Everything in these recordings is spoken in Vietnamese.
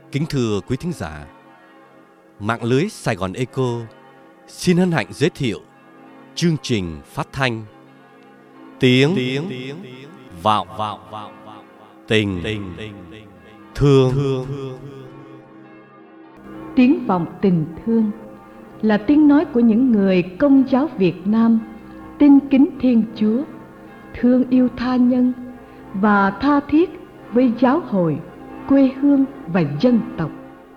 Kính thưa quý thính giả, mạng lưới Sài Gòn Echo xin hân hạnh giới thiệu chương trình phát thanh Tiếng Vọng Tình Thương. Tiếng vọng tình thương là tiếng nói của những người Công giáo Việt Nam tin kính Thiên Chúa, thương yêu tha nhân và tha thiết với giáo hội, quê hương và dân tộc.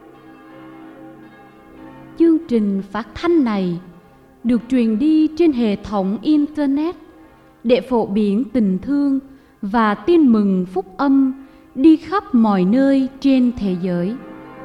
Chương trình phát thanh này được truyền đi trên hệ thống Internet để phổ biến tình thương và tin mừng phúc âm đi khắp mọi nơi trên thế giới.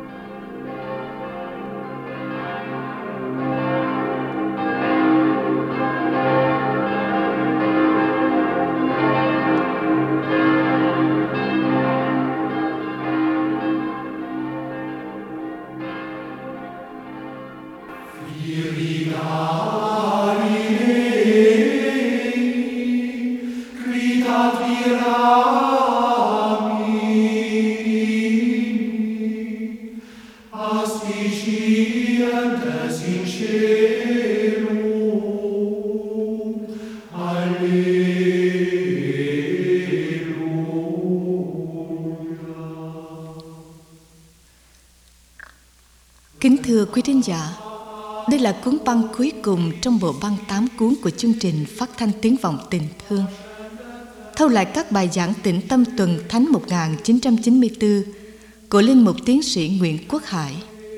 Kính thưa quý thính giả, đây là cuốn băng cuối cùng trong bộ băng 8 cuốn của chương trình phát thanh Tiếng Vọng Tình Thương. Thâu lại các bài giảng Tĩnh Tâm Tuần Thánh 1994 của Linh mục tiến sĩ Nguyễn Quốc Hải.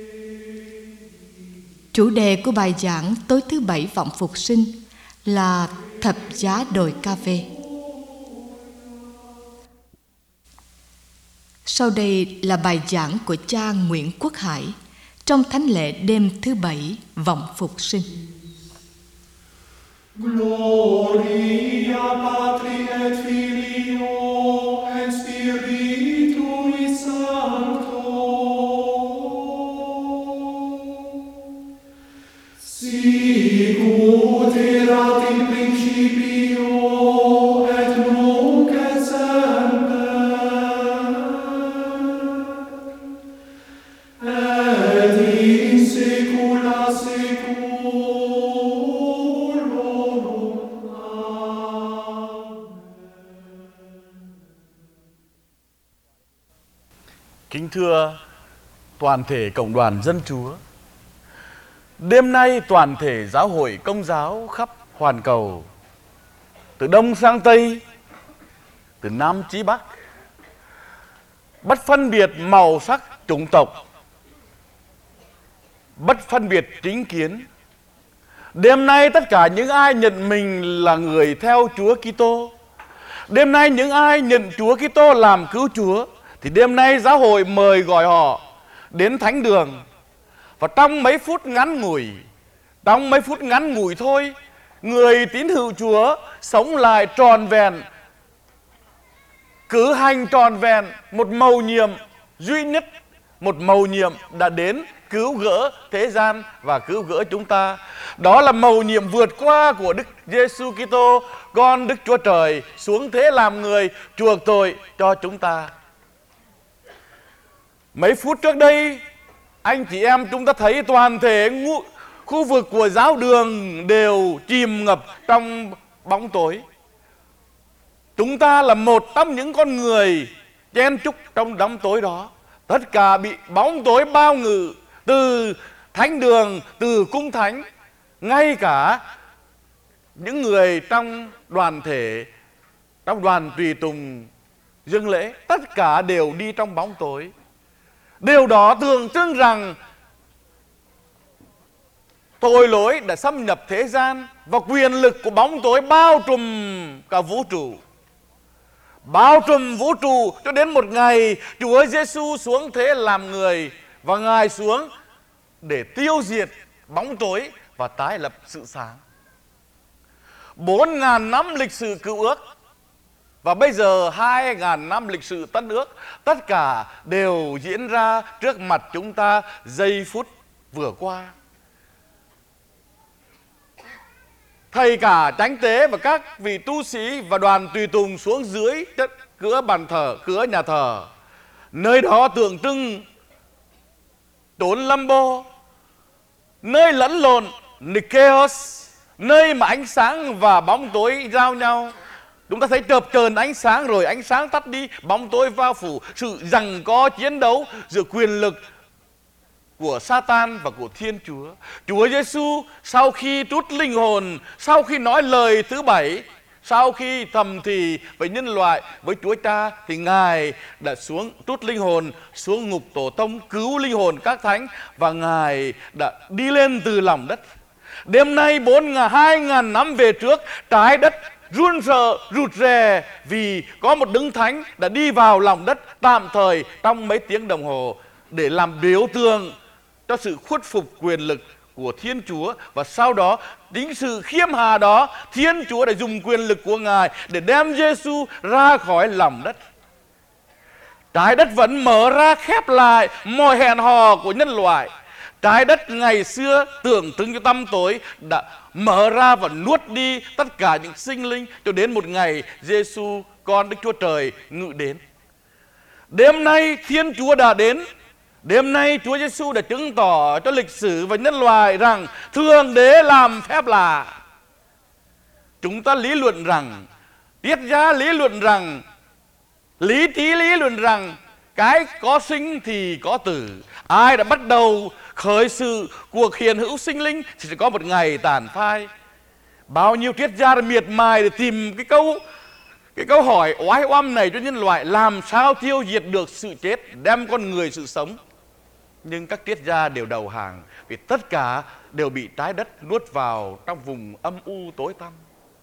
Chủ đề của bài giảng tối thứ Bảy Vọng Phục Sinh là Thập giá đồi Ca Vê. Sau đây là bài giảng của cha Nguyễn Quốc Hải trong thánh lễ đêm thứ Bảy Vọng Phục Sinh. Gloria Patri et Filio et Spiritui Sancto. Sicut erat in principio et nunc et semper et in saecula saeculorum. Kính thưa toàn thể cộng đoàn dân Chúa, đêm nay toàn thể giáo hội Công giáo khắp hoàn cầu, từ Đông sang Tây, từ Nam chí Bắc, bất phân biệt màu sắc chủng tộc, bất phân biệt chính kiến. Đêm nay tất cả những ai nhận mình là người theo Chúa Kitô, đêm nay những ai nhận Chúa Kitô làm cứu Chúa, thì đêm nay giáo hội mời gọi họ đến thánh đường. Và trong mấy phút ngắn ngủi thôi, người tín hữu Chúa sống lại tròn vẹn, cử hành tròn vẹn một mầu nhiệm duy nhất, một mầu nhiệm đã đến cứu gỡ thế gian và cứu gỡ chúng ta. Đó là mầu nhiệm vượt qua của Đức Giêsu Kitô, con Đức Chúa Trời, xuống thế làm người chuộc tội cho chúng ta. Mấy phút trước đây, anh chị em chúng ta thấy toàn thể khu vực của giáo đường đều chìm ngập trong bóng tối. Chúng ta là một trong những con người chen chúc trong đám tối đó. Tất cả bị bóng tối bao ngự, từ thánh đường, từ cung thánh, ngay cả những người trong đoàn thể, trong đoàn tùy tùng dâng lễ, tất cả đều đi trong bóng tối. Điều đó tượng trưng rằng tội lỗi đã xâm nhập thế gian và quyền lực của bóng tối bao trùm cả vũ trụ. Bao trùm vũ trụ cho đến một ngày Chúa Giêsu xuống thế làm người, và Ngài xuống để tiêu diệt bóng tối và tái lập sự sáng. 4.000 năm lịch sử Cựu Ước và bây giờ 2.000 năm lịch sử Tân Ước, tất cả đều diễn ra trước mặt chúng ta giây phút vừa qua. Thầy cả chánh tế và các vị tu sĩ và đoàn tùy tùng xuống dưới cửa bàn thờ, cửa nhà thờ. Nơi đó tượng trưng trốn lâm bô, nơi lẫn lộn Nikeos, nơi mà ánh sáng và bóng tối giao nhau. Chúng ta thấy chợp chờn ánh sáng rồi ánh sáng tắt đi, bóng tối bao phủ, sự giằng co chiến đấu giữa quyền lực của Satan và của Thiên Chúa. Chúa Giêsu sau khi trút linh hồn, sau khi nói lời thứ 7, sau khi thầm thì với nhân loại, với Chúa Cha, thì Ngài đã xuống trút linh hồn xuống ngục tổ tông, cứu linh hồn các thánh, và Ngài đã đi lên từ lòng đất. Đêm nay 2.000 năm về trước, trái đất run sợ, rụt rè vì có một đấng thánh đã đi vào lòng đất tạm thời trong mấy tiếng đồng hồ để làm biểu tượng cho sự khuất phục quyền lực của Thiên Chúa. Và sau đó, chính sự khiêm hà đó, Thiên Chúa đã dùng quyền lực của Ngài để đem Giêsu ra khỏi lòng đất. Trái đất vẫn mở ra khép lại mọi hẹn hò của nhân loại. Trái đất ngày xưa tượng trưng cho tăm tối đã mở ra và nuốt đi tất cả những sinh linh, cho đến một ngày Giêsu con Đức Chúa Trời ngự đến. Đêm nay Thiên Chúa đã đến. Đêm nay Chúa Giêsu đã chứng tỏ cho lịch sử và nhân loại rằng Thượng Đế làm phép lạ. Chúng ta lý luận rằng, triết gia lý luận rằng, lý trí lý luận rằng cái có sinh thì có tử. Ai đã bắt đầu khởi sự cuộc hiện hữu sinh linh thì sẽ có một ngày tàn phai. Bao nhiêu triết gia đã miệt mài để tìm cái câu hỏi oái oăm này cho nhân loại, làm sao tiêu diệt được sự chết, đem con người sự sống. Nhưng các triết gia đều đầu hàng, vì tất cả đều bị trái đất nuốt vào trong vùng âm u tối tăm.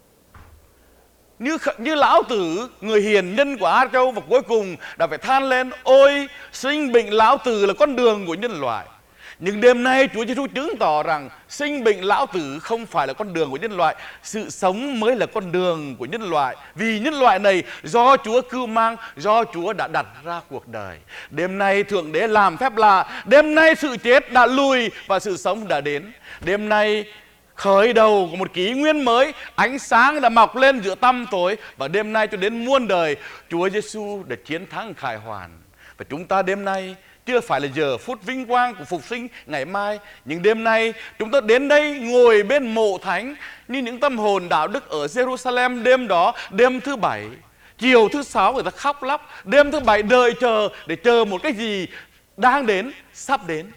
Như Lão Tử, người hiền nhân của Á Châu, và cuối cùng đã phải than lên: ôi, sinh bệnh Lão Tử là con đường của nhân loại. Nhưng đêm nay Chúa Giêsu chứng tỏ rằng sinh bệnh Lão Tử không phải là con đường của nhân loại, sự sống mới là con đường của nhân loại. Vì nhân loại này do Chúa cưu mang, do Chúa đã đặt ra cuộc đời. Đêm nay Thượng Đế làm phép lạ. Đêm nay sự chết đã lùi và sự sống đã đến. Đêm nay khởi đầu của một kỷ nguyên mới, ánh sáng đã mọc lên giữa tăm tối. Và đêm nay cho đến muôn đời, Chúa Giêsu đã chiến thắng khải hoàn. Và chúng ta đêm nay chưa phải là giờ phút vinh quang của phục sinh ngày mai, nhưng đêm nay chúng ta đến đây ngồi bên mộ thánh như những tâm hồn đạo đức ở Jerusalem đêm đó, đêm thứ 7. Chiều thứ 6 người ta khóc lóc, đêm thứ 7 đợi chờ để chờ một cái gì đang đến, sắp đến.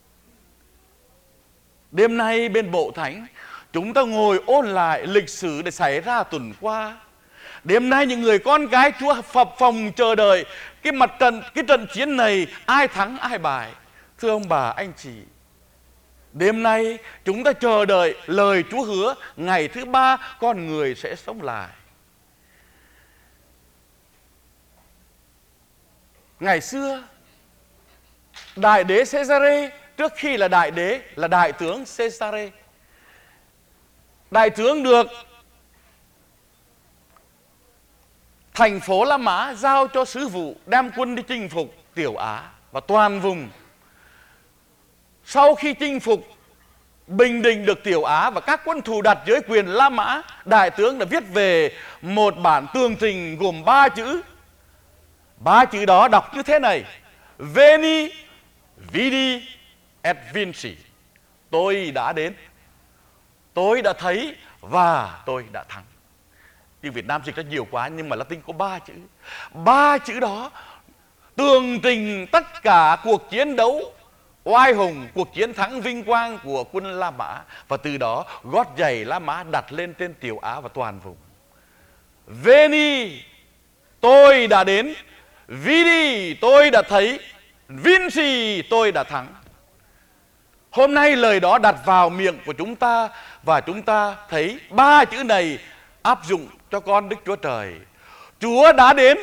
Đêm nay bên mộ thánh chúng ta ngồi ôn lại lịch sử để xảy ra tuần qua. Đêm nay những người con cái Chúa phập phồng chờ đợi cái trận chiến này, ai thắng ai bại. Thưa ông bà anh chị, đêm nay chúng ta chờ đợi lời Chúa hứa ngày thứ 3 con người sẽ sống lại. Ngày xưa đại đế Caesare, trước khi là đại đế là đại tướng Caesare. Đại tướng được thành phố La Mã giao cho sứ vụ đem quân đi chinh phục Tiểu Á và toàn vùng. Sau khi chinh phục bình định được Tiểu Á và các quân thù địch dưới quyền La Mã, đại tướng đã viết về một bản tường trình gồm 3 chữ. 3 chữ đó đọc như thế này: Veni, Vidi et Vinci. Tôi đã đến, tôi đã thấy và tôi đã thắng. Tiếng Việt Nam dịch ra nhiều quá, nhưng mà Latin có 3 chữ. 3 chữ đó tường trình tất cả cuộc chiến đấu oai hùng, cuộc chiến thắng vinh quang của quân La Mã. Và từ đó gót giày La Mã đặt lên trên Tiểu Á và toàn vùng. Veni, tôi đã đến. Vidi, tôi đã thấy. Vinci, tôi đã thắng. Hôm nay lời đó đặt vào miệng của chúng ta, và chúng ta thấy 3 chữ này áp dụng cho con Đức Chúa Trời. Chúa đã đến,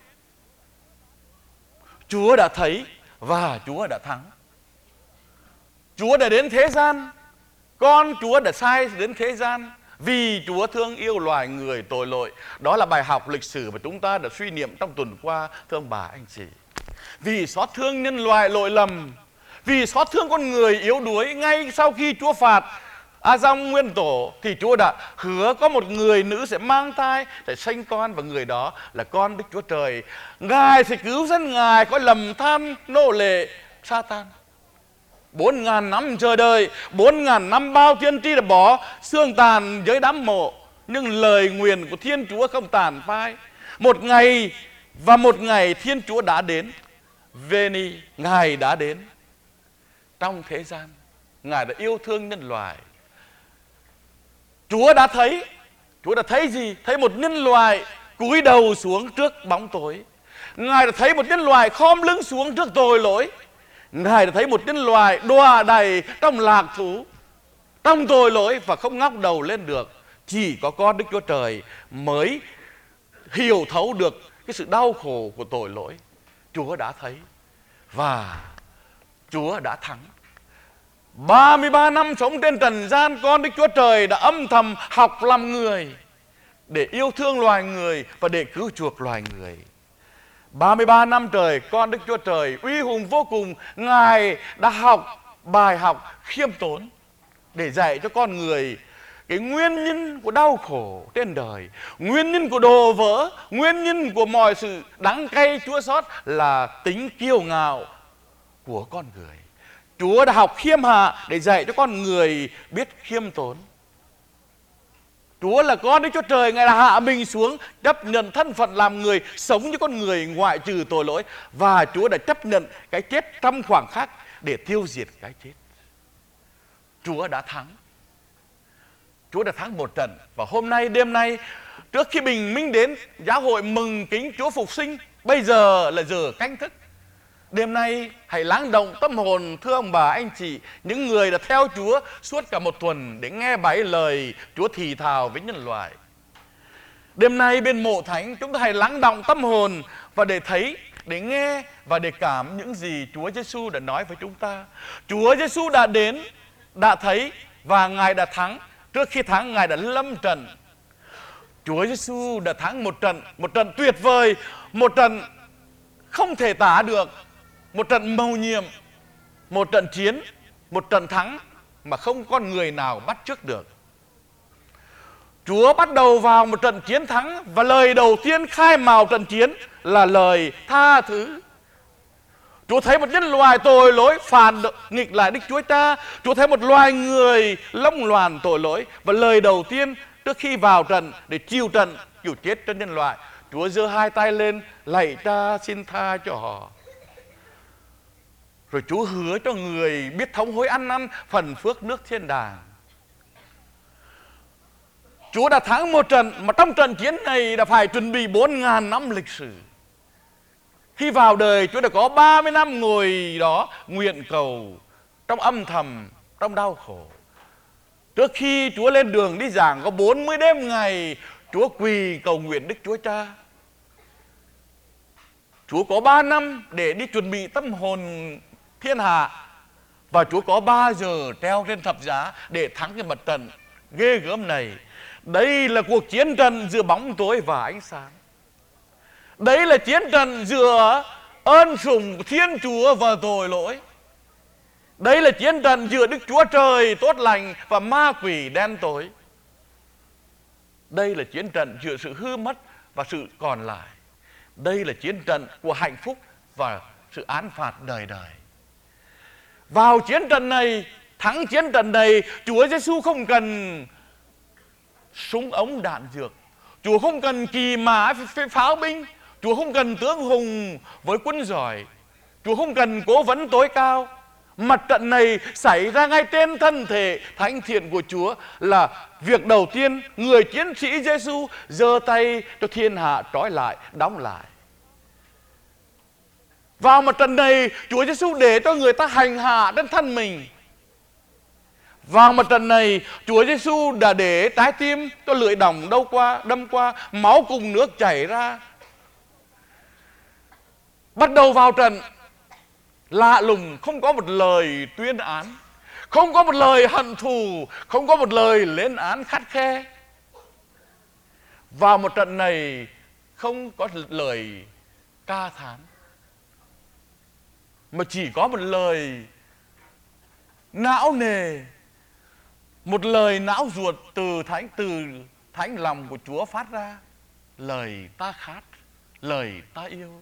Chúa đã thấy và Chúa đã thắng. Chúa đã đến thế gian, con Chúa đã sai đến thế gian vì Chúa thương yêu loài người tội lỗi. Đó là bài học lịch sử mà chúng ta đã suy niệm trong tuần qua, thưa ông bà anh chị. Vì xót thương nhân loại lỗi lầm, vì xót thương con người yếu đuối, ngay sau khi Chúa phạt A-dong nguyên tổ thì Chúa đã hứa có một người nữ sẽ mang thai, sẽ sanh con, và người đó là con Đức Chúa Trời. Ngài sẽ cứu dân Ngài khỏi lầm than nô lệ Satan. 4.000 năm chờ đợi, 4.000 năm bao tiên tri đã bỏ xương tàn dưới đám mộ, nhưng lời nguyền của Thiên Chúa không tàn phai. Một ngày và một ngày Thiên Chúa đã đến. Veni, Ngài đã đến trong thế gian. Ngài đã yêu thương nhân loại. Chúa đã thấy gì? Thấy một nhân loại cúi đầu xuống trước bóng tối. Ngài đã thấy một nhân loại khom lưng xuống trước tội lỗi. Ngài đã thấy một nhân loại đọa đầy trong lạc thú, trong tội lỗi và không ngóc đầu lên được. Chỉ có con Đức Chúa Trời mới hiểu thấu được cái sự đau khổ của tội lỗi. Chúa đã thấy và Chúa đã thắng. 33 năm sống trên trần gian, con Đức Chúa Trời đã âm thầm học làm người để yêu thương loài người và để cứu chuộc loài người. 33 năm trời, con Đức Chúa Trời uy hùng vô cùng, Ngài đã học bài học khiêm tốn để dạy cho con người cái nguyên nhân của đau khổ trên đời, nguyên nhân của đổ vỡ, nguyên nhân của mọi sự đắng cay chua xót là tính kiêu ngạo của con người. Chúa đã học khiêm hạ để dạy cho con người biết khiêm tốn. Chúa là con Đức Chúa Trời, Ngài đã hạ mình xuống, chấp nhận thân phận làm người, sống như con người ngoại trừ tội lỗi. Và Chúa đã chấp nhận cái chết trong khoảng khắc để tiêu diệt cái chết. Chúa đã thắng. Chúa đã thắng một trận. Và hôm nay, đêm nay, trước khi bình minh đến, giáo hội mừng kính Chúa phục sinh. Bây giờ là giờ canh thức. Đêm nay hãy lắng động tâm hồn, thưa ông bà, anh chị, những người đã theo Chúa suốt cả một tuần để nghe bảy lời Chúa thì thào với nhân loại. Đêm nay bên mộ thánh, chúng ta hãy lắng động tâm hồn và để thấy, để nghe và để cảm những gì Chúa Giêsu đã nói với chúng ta. Chúa Giêsu đã đến, đã thấy và Ngài đã thắng. Trước khi thắng, Ngài đã lâm trận. Chúa Giêsu đã thắng một trận tuyệt vời, một trận không thể tả được, một trận mầu nhiệm, một trận chiến, một trận thắng mà không con người nào bắt chước được. Chúa bắt đầu vào một trận chiến thắng và lời đầu tiên khai mào trận chiến là lời tha thứ. Chúa thấy một nhân loại tội lỗi phản nghịch lại Đức Chúa Cha. Chúa thấy một loài người lông loàn tội lỗi. Và lời đầu tiên trước khi vào trận để chịu trận, chịu chết cho nhân loại, Chúa giơ hai tay lên, lạy Cha xin tha cho họ. Rồi Chúa hứa cho người biết thống hối ăn năn phần phước nước thiên đàng. Chúa đã thắng một trận, mà trong trận chiến này đã phải chuẩn bị 4.000 năm lịch sử. Khi vào đời, Chúa đã có 30 năm ngồi đó nguyện cầu trong âm thầm, trong đau khổ. Trước khi Chúa lên đường đi giảng, có 40 đêm ngày Chúa quỳ cầu nguyện Đức Chúa Cha. Chúa có 3 năm để đi chuẩn bị tâm hồn thiên hạ. Và Chúa có 3 giờ treo trên thập giá để thắng cái mặt trận ghê gớm này. Đây là cuộc chiến trận giữa bóng tối và ánh sáng. Đấy là chiến trận giữa ơn sủng của Thiên Chúa và tội lỗi. Đấy là chiến trận giữa Đức Chúa Trời tốt lành và ma quỷ đen tối. Đây là chiến trận giữa sự hư mất và sự còn lại. Đây là chiến trận của hạnh phúc và sự án phạt đời đời. Vào chiến trận này, thắng chiến trận này, Chúa Giêsu không cần súng ống đạn dược, Chúa không cần kỳ mã pháo binh, Chúa không cần tướng hùng với quân giỏi, Chúa không cần cố vấn tối cao. Mặt trận này xảy ra ngay trên thân thể thánh thiện của Chúa. Là việc đầu tiên, người chiến sĩ Giêsu giơ tay cho thiên hạ trói lại, đóng lại. Vào mặt trận này, Chúa Giêsu để cho người ta hành hạ trên thân mình. Vào mặt trận này, Chúa Giêsu đã để trái tim cho lưỡi đồng đâm qua, máu cùng nước chảy ra. Bắt đầu vào trận, lạ lùng, không có một lời tuyên án, không có một lời hận thù, không có một lời lên án khắt khe. Vào một trận này không có lời ca thán, mà chỉ có một lời não nề, một lời não ruột từ thánh lòng của Chúa phát ra. Lời ta khát, lời ta yêu.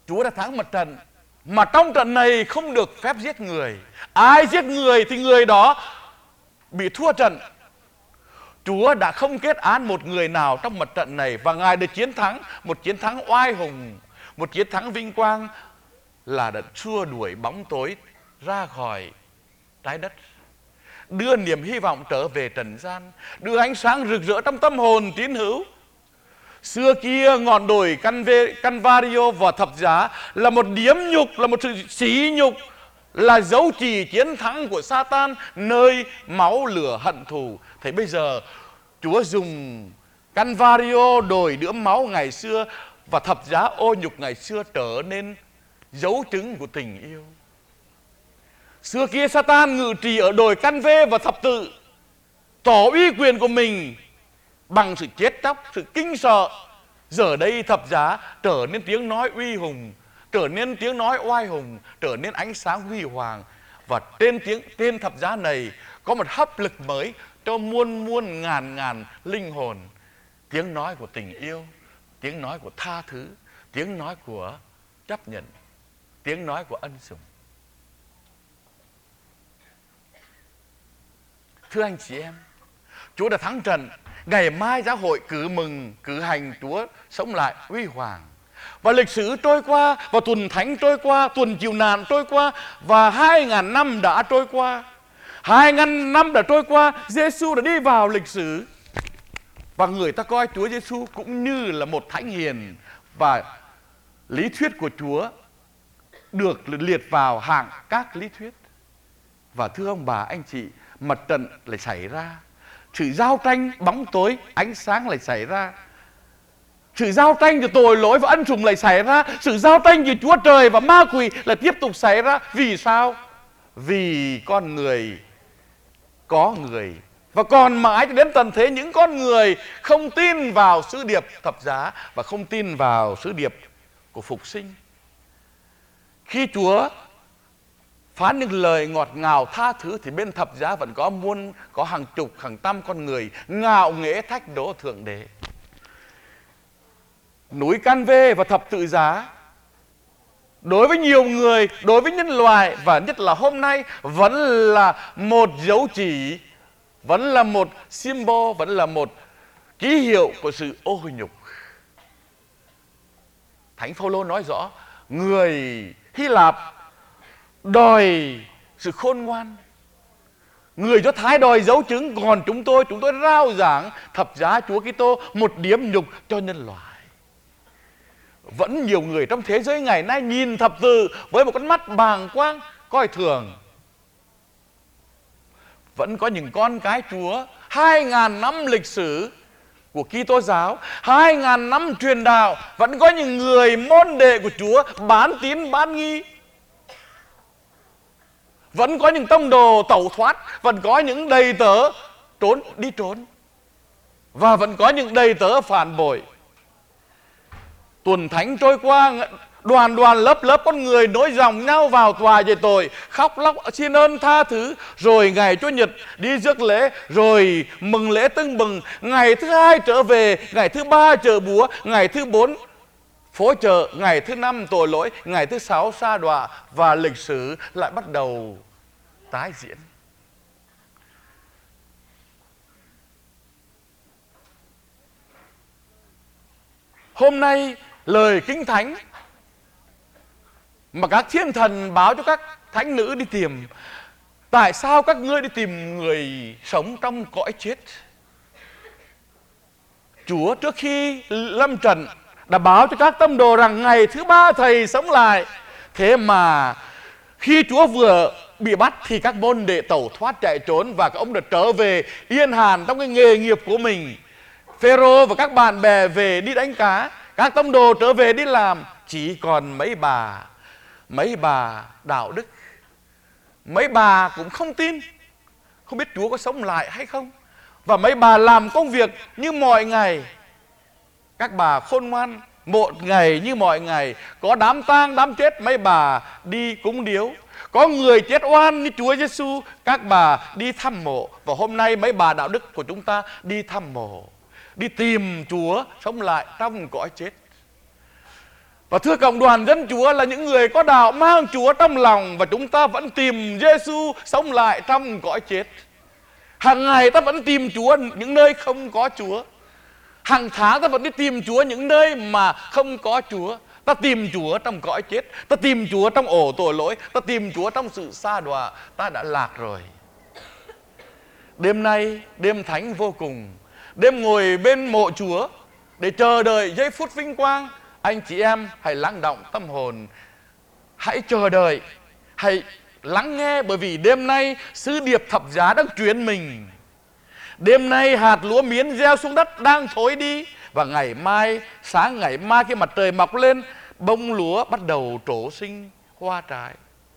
Chúa đã thắng một trận, mà trong trận này không được phép giết người. Ai giết người thì người đó bị thua trận. Chúa đã không kết án một người nào trong mặt trận này, và Ngài đã chiến thắng, một chiến thắng oai hùng, một chiến thắng vinh quang, là đã xua đuổi bóng tối ra khỏi trái đất, đưa niềm hy vọng trở về trần gian, đưa ánh sáng rực rỡ trong tâm hồn tín hữu. Xưa kia ngọn đồi Calvario và thập giá là một điếm nhục, là một sự sỉ nhục, là dấu chỉ chiến thắng của Satan, nơi máu lửa hận thù. Thế bây giờ Chúa dùng Calvario, đồi đẫm máu ngày xưa, và thập giá ô nhục ngày xưa trở nên dấu chứng của tình yêu. Xưa kia Satan ngự trị ở đồi Căn Vê và thập tự, tỏ uy quyền của mình bằng sự chết chóc, sự kinh sợ. Giờ đây thập giá trở nên tiếng nói uy hùng, trở nên tiếng nói oai hùng, trở nên ánh sáng huy hoàng. Và trên thập giá này có một hấp lực mới cho muôn muôn ngàn ngàn linh hồn. Tiếng nói của tình yêu, tiếng nói của tha thứ, tiếng nói của chấp nhận, tiếng nói của ân sủng. Thưa anh chị em, Chúa đã thắng trận. Ngày mai giáo hội cử hành Chúa sống lại uy hoàng. Và lịch sử trôi qua, và tuần thánh trôi qua, tuần chịu nạn trôi qua, và 2.000 năm đã trôi qua. 2.000 năm đã trôi qua, Giêsu đã đi vào lịch sử. Và người ta coi Chúa Giêsu cũng như là một thánh hiền, và lý thuyết của Chúa được liệt vào hạng các lý thuyết. Và thưa ông bà, anh chị, mặt trận lại xảy ra, sự giao tranh bóng tối ánh sáng lại xảy ra, sự giao tranh giữa tội lỗi và ân sủng lại xảy ra, sự giao tranh giữa Chúa Trời và ma quỷ lại tiếp tục xảy ra. Vì sao? Vì con người có người, và còn mãi cho đến tận thế những con người không tin vào sứ điệp thập giá và không tin vào sứ điệp của phục sinh. Khi Chúa phán những lời ngọt ngào tha thứ thì bên thập giá vẫn có hàng chục hàng trăm con người ngạo nghễ thách đố thượng đế. Núi Can Vê và thập tự giá đối với nhiều người, đối với nhân loại, và nhất là hôm nay, vẫn là một dấu chỉ, vẫn là một symbol, vẫn là một ký hiệu của sự ô nhục. Thánh Phaolô nói rõ, người Hy Lạp đòi sự khôn ngoan, người Do Thái đòi dấu chứng, còn chúng tôi rao giảng thập giá Chúa Kitô, một điểm nhục cho nhân loại. Vẫn nhiều người trong thế giới ngày nay nhìn thập tự với một con mắt bàng quang, coi thường. Vẫn có những con cái Chúa, 2.000 năm lịch sử của Kitô giáo, 2.000 năm truyền đạo, vẫn có những người môn đệ của Chúa bán tín bán nghi. Vẫn có những tông đồ tẩu thoát, vẫn có những đầy tớ đi trốn, và vẫn có những đầy tớ phản bội. Tuần thánh trôi qua, đoàn lớp con người nối dòng nhau vào tòa dạy tội, khóc lóc xin ơn tha thứ. Rồi ngày Chủ nhật đi rước lễ, rồi mừng lễ tưng bừng. Ngày thứ hai trở về, ngày thứ ba chợ búa, ngày thứ 4 phố chợ, ngày thứ 5 tội lỗi, ngày thứ 6 sa đọa, và lịch sử lại bắt đầu tái diễn. Hôm nay lời Kinh Thánh mà các thiên thần báo cho các thánh nữ đi tìm: tại sao các ngươi đi tìm người sống trong cõi chết? Chúa trước khi lâm trận đã báo cho các tông đồ rằng ngày thứ 3 Thầy sống lại. Thế mà khi Chúa vừa bị bắt thì các môn đệ tẩu thoát chạy trốn, và các ông đã trở về yên hàn trong cái nghề nghiệp của mình. Phêrô và các bạn bè về đi đánh cá, các tông đồ trở về đi làm. Chỉ còn mấy bà đạo đức, mấy bà cũng không tin, không biết Chúa có sống lại hay không. Và mấy bà làm công việc như mọi ngày. Các bà khôn ngoan, một ngày như mọi ngày. Có đám tang đám chết, mấy bà đi cúng điếu. Có người chết oan như Chúa Giêsu, các bà đi thăm mộ. Và hôm nay mấy bà đạo đức của chúng ta đi thăm mộ, đi tìm Chúa sống lại trong cõi chết. Và thưa cộng đoàn dân Chúa là những người có đạo mang Chúa trong lòng, và chúng ta vẫn tìm Giêsu sống lại trong cõi chết. Hàng ngày ta vẫn tìm Chúa những nơi không có Chúa. Hàng tháng ta vẫn đi tìm Chúa những nơi mà không có Chúa. Ta tìm Chúa trong cõi chết, ta tìm Chúa trong ổ tội lỗi, ta tìm Chúa trong sự sa đọa. Ta đã lạc rồi. Đêm nay, đêm thánh vô cùng, đêm ngồi bên mộ Chúa để chờ đợi giây phút vinh quang. Anh chị em hãy lắng động tâm hồn, hãy chờ đợi, hãy lắng nghe, bởi vì đêm nay sứ điệp thập giá đang truyền mình. Đêm nay hạt lúa miến gieo xuống đất đang thối đi, và ngày mai, sáng ngày mai khi mặt trời mọc lên, bông lúa bắt đầu trổ sinh hoa trái.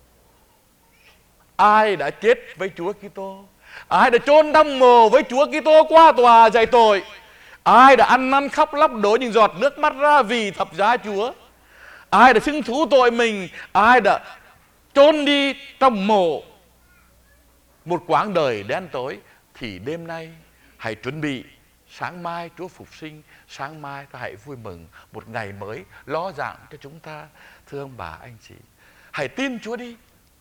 Ai đã chết với Chúa Kitô? Ai đã chôn trong mồ với Chúa Kitô qua tòa dày tội? Ai đã ăn năn khóc lóc đổ những giọt nước mắt ra vì thập giá Chúa? Ai đã xưng thú tội mình? Ai đã chôn đi trong mộ một quãng đời đen tối? Thì đêm nay hãy chuẩn bị, sáng mai Chúa phục sinh, sáng mai ta hãy vui mừng một ngày mới ló dạng cho chúng ta. Thưa ông bà anh chị, hãy tin Chúa đi.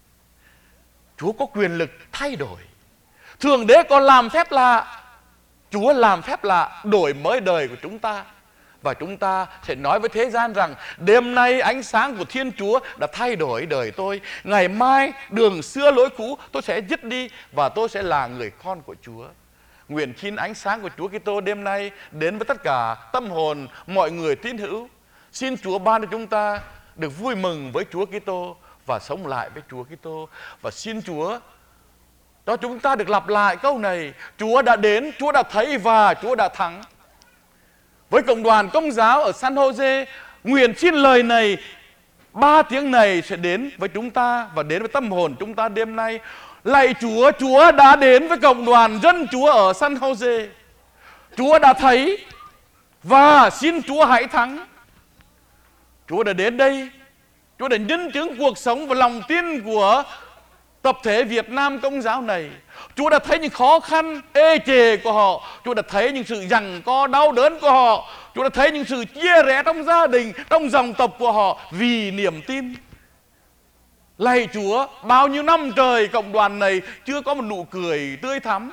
Chúa có quyền lực thay đổi. Thượng Đế còn làm phép lạ. Chúa làm phép lạ đổi mới đời của chúng ta. Và chúng ta sẽ nói với thế gian rằng đêm nay ánh sáng của Thiên Chúa đã thay đổi đời tôi. Ngày mai đường xưa lối cũ tôi sẽ dứt đi, và tôi sẽ là người con của Chúa. Nguyện xin ánh sáng của Chúa Kitô đêm nay đến với tất cả tâm hồn mọi người tín hữu. Xin Chúa ban cho chúng ta được vui mừng với Chúa Kitô và sống lại với Chúa Kitô. Và xin Chúa cho chúng ta được lặp lại câu này: Chúa đã đến, Chúa đã thấy và Chúa đã thắng. Với cộng đoàn Công giáo ở San Jose, nguyện xin lời này, 3 tiếng này sẽ đến với chúng ta và đến với tâm hồn chúng ta đêm nay. Lạy Chúa, Chúa đã đến với cộng đoàn dân Chúa ở San Jose. Chúa đã thấy và xin Chúa hãy thắng. Chúa đã đến đây, Chúa đã nhân chứng cuộc sống và lòng tin của tập thể Việt Nam Công giáo này. Chúa đã thấy những khó khăn ê chề của họ. Chúa đã thấy những sự giằng co đau đớn của họ. Chúa đã thấy những sự chia rẽ trong gia đình, trong dòng tộc của họ vì niềm tin. Lạy Chúa, bao nhiêu năm trời cộng đoàn này chưa có một nụ cười tươi thắm,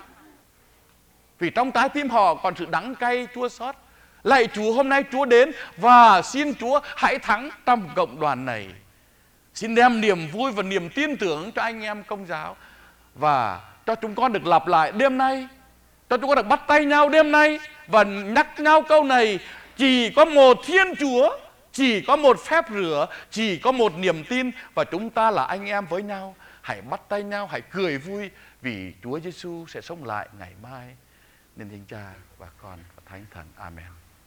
vì trong trái tim họ còn sự đắng cay chua xót. Lạy Chúa, hôm nay Chúa đến và xin Chúa hãy thắng trong cộng đoàn này. Xin đem niềm vui và niềm tin tưởng cho anh em Công giáo, và cho chúng con được lặp lại đêm nay, cho chúng con được bắt tay nhau đêm nay và nhắc nhau câu này: chỉ có một Thiên Chúa, chỉ có một phép rửa, chỉ có một niềm tin, và chúng ta là anh em với nhau. Hãy bắt tay nhau, hãy cười vui, vì Chúa Giêsu sẽ sống lại ngày mai. Nên Thánh Cha và Con và Thánh Thần. Amen.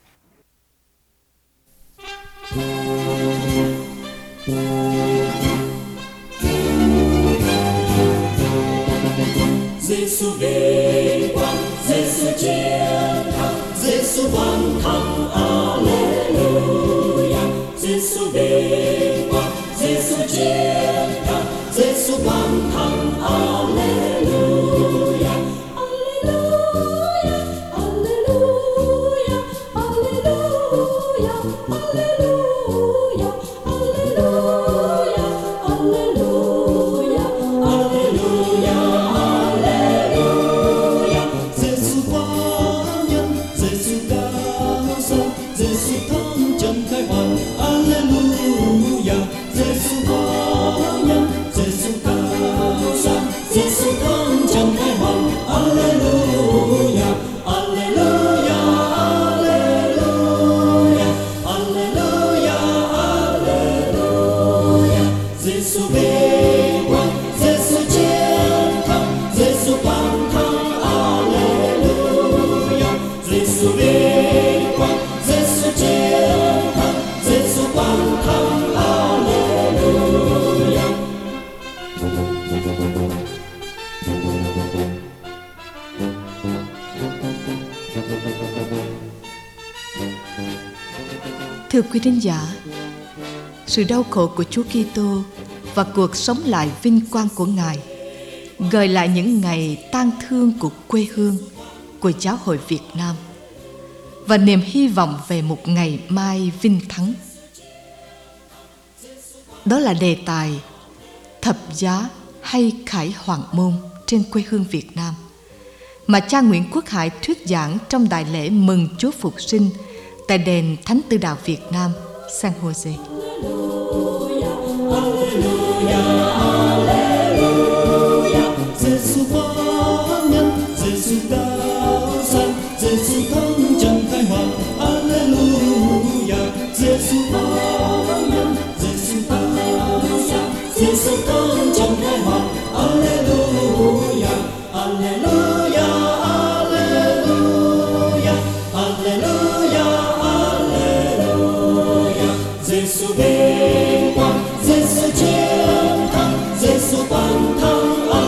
Giêsu vinh quang, Giêsu chiến thắng, Giêsu vang thắng, Alleluia. Giêsu vinh quang, Giêsu chiến thắng, Giêsu vang thắng, Alleluia. Alleluia, Alleluia, Alleluia, Alleluia, Alleluia, Alleluia, Alleluia. Giêsu quá nhân, Giêsu cao sang, Giêsu thắng trần khai hoàn, Alleluia. Giêsu quá nhân, Giêsu cao sang, Giêsu thắng trần khai hoàn, Alleluia, Alleluia, Alleluia, Alleluia, Alleluia. Giêsu vinh quang, Giêsu chiến thắng, Giêsu vang thắng, Alleluia. Giêsu vinh quang, Giêsu chiến thắng, Giêsu vang thắng, Alleluia. Thưa quý thính giả, sự đau khổ của Chúa Kitô và cuộc sống lại vinh quang của Ngài gợi lại những ngày tang thương của quê hương, của giáo hội Việt Nam và niềm hy vọng về một ngày mai vinh thắng. Đó là đề tài thập giá hay khải hoàng môn trên quê hương Việt Nam mà cha Nguyễn Quốc Hải thuyết giảng trong đại lễ mừng Chúa Phục sinh tại đền Thánh Tư Đạo Việt Nam, San Jose. Giêsu có nhân, Giêsu cao sang, Giêsu thắng trận khai hoàng. Alleluia. Giêsu có nhân, Giêsu cao sang, Giêsu thắng trận khai hoàng. Alleluia. Alleluia. Alleluia. Alleluia. Alleluia. Giêsu vinh quang, Giêsu chiến thắng, Giêsu toàn thắng.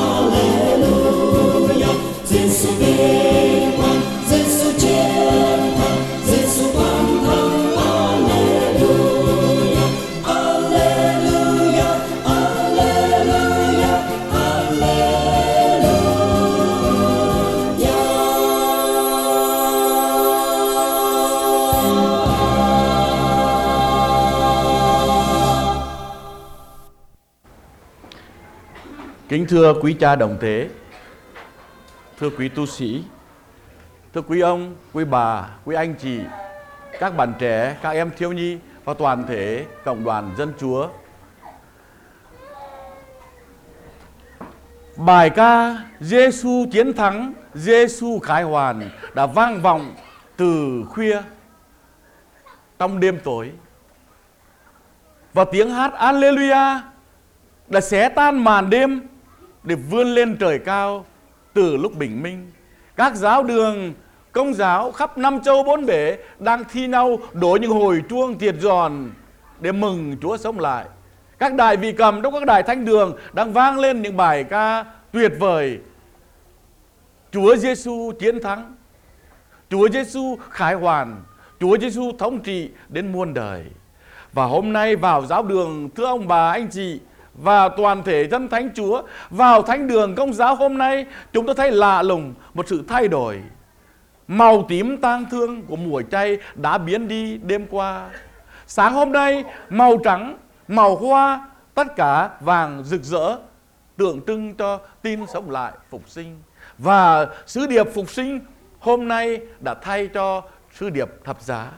Giêsu vinh quang, Giêsu chiến thắng, Giêsu toàn thắng. Alleluia, Alleluia, Alleluia, Alleluia. Kính thưa quý cha đồng tế, thưa quý tu sĩ, thưa quý ông, quý bà, quý anh chị, các bạn trẻ, các em thiếu nhi và toàn thể cộng đoàn dân Chúa. Bài ca Giêsu chiến thắng, Giêsu khải hoàn đã vang vọng từ khuya trong đêm tối. Và tiếng hát Alleluia đã xé tan màn đêm để vươn lên trời cao. Từ lúc bình minh, các giáo đường Công giáo khắp năm châu bốn bể đang thi nhau đổ những hồi chuông thiệt giòn để mừng Chúa sống lại. Các đài vị cầm trong các đài thánh đường đang vang lên những bài ca tuyệt vời. Chúa Giêsu chiến thắng, Chúa Giêsu khải hoàn, Chúa Giêsu thống trị đến muôn đời. Và hôm nay vào giáo đường, thưa ông bà anh chị và toàn thể dân thánh Chúa, vào thánh đường Công giáo hôm nay, chúng ta thấy lạ lùng một sự thay đổi. Màu tím tang thương của mùa chay đã biến đi đêm qua. Sáng hôm nay, màu trắng, màu hoa, tất cả vàng rực rỡ, tượng trưng cho tin sống lại, phục sinh. Và sứ điệp phục sinh hôm nay đã thay cho sứ điệp thập giá.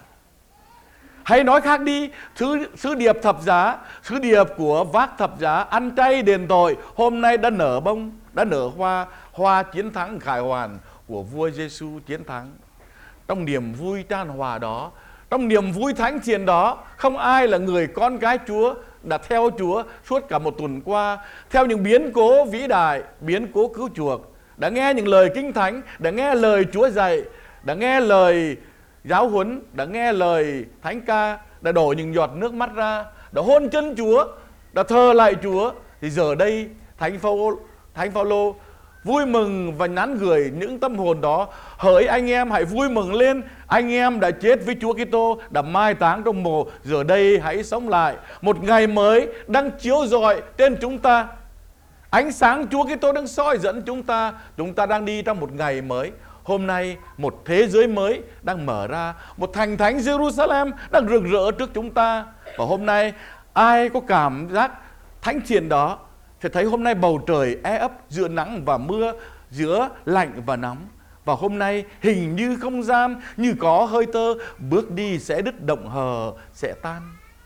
Hay nói khác đi, sứ điệp thập giá, sứ điệp của vác thập giá ăn chay đền tội hôm nay đã nở bông, đã nở hoa, hoa chiến thắng khải hoàn của vua Giêsu chiến thắng. Trong niềm vui tràn hòa đó, trong niềm vui thánh thiện đó, không ai là người con gái Chúa đã theo Chúa suốt cả một tuần qua, theo những biến cố vĩ đại, biến cố cứu chuộc, đã nghe những lời kinh thánh, đã nghe lời Chúa dạy, đã nghe lời giáo huấn, đã nghe lời thánh ca, đã đổ những giọt nước mắt ra, đã hôn chân Chúa, đã thờ lại Chúa. Thì giờ đây Thánh Phaolô vui mừng và nhắn gửi những tâm hồn đó: hỡi anh em, hãy vui mừng lên, anh em đã chết với Chúa Kitô, đã mai táng trong mồ, giờ đây hãy sống lại. Một ngày mới đang chiếu rọi trên chúng ta. Ánh sáng Chúa Kitô đang soi dẫn chúng ta đang đi trong một ngày mới. Hôm nay một thế giới mới đang mở ra, một thành thánh Jerusalem đang rực rỡ trước chúng ta. Và hôm nay ai có cảm giác thánh thiện đó thì thấy hôm nay bầu trời ấp giữa nắng và mưa, giữa lạnh và nóng. Và hôm nay hình như không gian, như có hơi tơ, bước đi sẽ đứt, động hờ sẽ tan.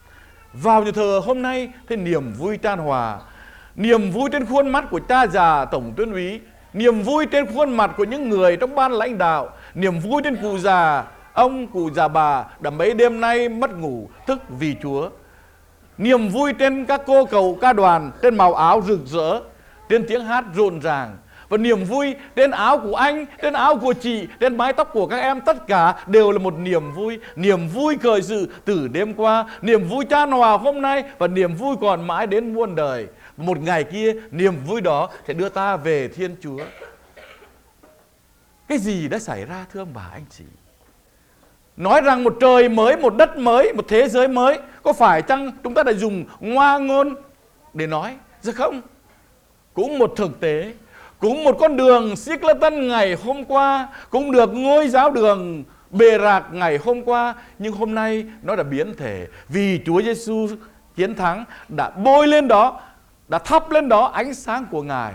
Vào nhà thờ hôm nay thì niềm vui tràn hòa, niềm vui trên khuôn mắt của cha già tổng tuyên úy, niềm vui trên khuôn mặt của những người trong ban lãnh đạo, niềm vui trên cụ già, ông cụ già bà đã mấy đêm nay mất ngủ thức vì Chúa. Niềm vui trên các cô cậu ca đoàn, trên màu áo rực rỡ, trên tiếng hát rộn ràng. Và niềm vui trên áo của anh, trên áo của chị, trên mái tóc của các em, tất cả đều là một niềm vui khởi sự từ đêm qua, niềm vui chan hòa hôm nay và niềm vui còn mãi đến muôn đời. Một ngày kia, niềm vui đó sẽ đưa ta về Thiên Chúa. Cái gì đã xảy ra thưa ông bà anh chị? Nói rằng một trời mới, một đất mới, một thế giới mới, có phải chăng chúng ta đã dùng ngoa ngôn để nói? Dạ không. Cũng một thực tế, cũng một con đường Xích-la-tân ngày hôm qua, cũng được ngôi giáo đường Bề Rạc ngày hôm qua, nhưng hôm nay nó đã biến thể vì Chúa Giêsu chiến thắng đã bôi lên đó, đã thắp lên đó ánh sáng của Ngài.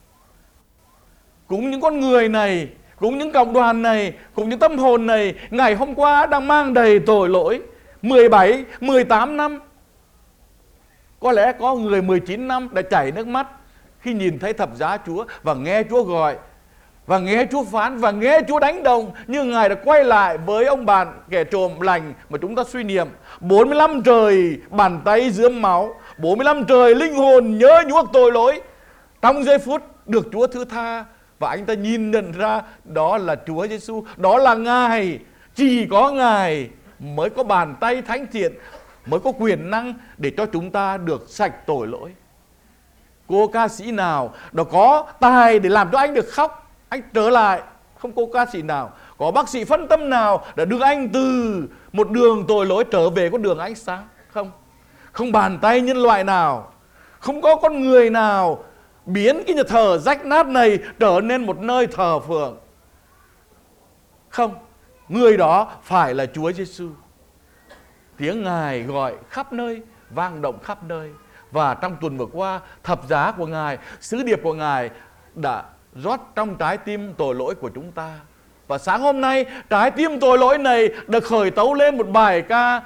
Cũng những con người này, cũng những cộng đoàn này, cũng những tâm hồn này, ngày hôm qua đang mang đầy tội lỗi 17, 18 năm. Có lẽ có người 19 năm đã chảy nước mắt khi nhìn thấy thập giá Chúa và nghe Chúa gọi, và nghe Chúa phán, và nghe Chúa đánh đồng. Nhưng Ngài đã quay lại với ông bạn kẻ trộm lành mà chúng ta suy niệm. 45 trời bàn tay rướm máu, 45 trời linh hồn nhớ nhuốc tội lỗi. Trong giây phút được Chúa thứ tha, và anh ta nhìn nhận ra đó là Chúa Giêsu, đó là Ngài. Chỉ có Ngài mới có bàn tay thánh thiện, mới có quyền năng để cho chúng ta được sạch tội lỗi. Cô ca sĩ nào đó có tài để làm cho anh được khóc, anh trở lại? Không cô ca sĩ nào. Có bác sĩ phân tâm nào đã đưa anh từ một đường tội lỗi trở về con đường ánh sáng? Không. Không bàn tay nhân loại nào, không có con người nào biến cái nhà thờ rách nát này trở nên một nơi thờ phượng. Không. Người đó phải là Chúa Giêsu. Tiếng Ngài gọi khắp nơi, vang động khắp nơi. Và trong tuần vừa qua, thập giá của Ngài, sứ điệp của Ngài đã rót trong trái tim tội lỗi của chúng ta. Và sáng hôm nay, trái tim tội lỗi này được khởi tấu lên một bài ca: